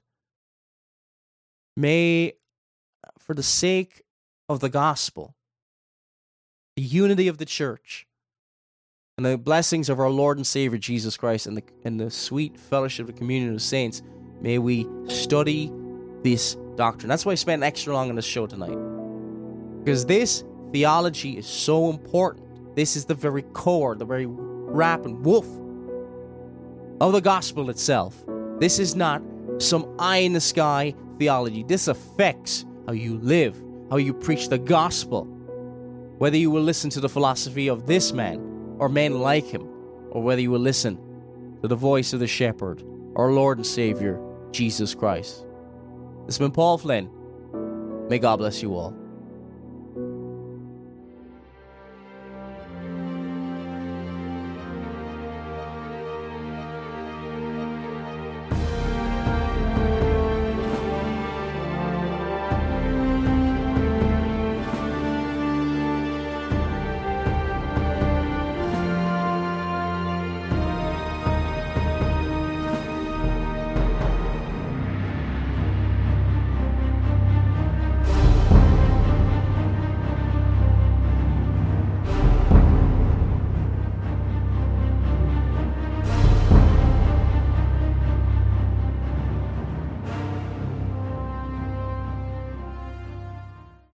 Speaker 5: May, for the sake of the gospel, the unity of the church, and the blessings of our Lord and Savior Jesus Christ, and the sweet fellowship of the communion of saints, may we study this doctrine. That's why I spent extra long on this show tonight. Because this theology is so important. This is the very core, the very rap and woof of the gospel itself. This is not some eye-in-the-sky theology. This affects how you live, how you preach the gospel. Whether you will listen to the philosophy of this man, or men like him, or whether you will listen to the voice of the shepherd, our Lord and Savior, Jesus Christ. This has been Paul Flynn. May God bless you all.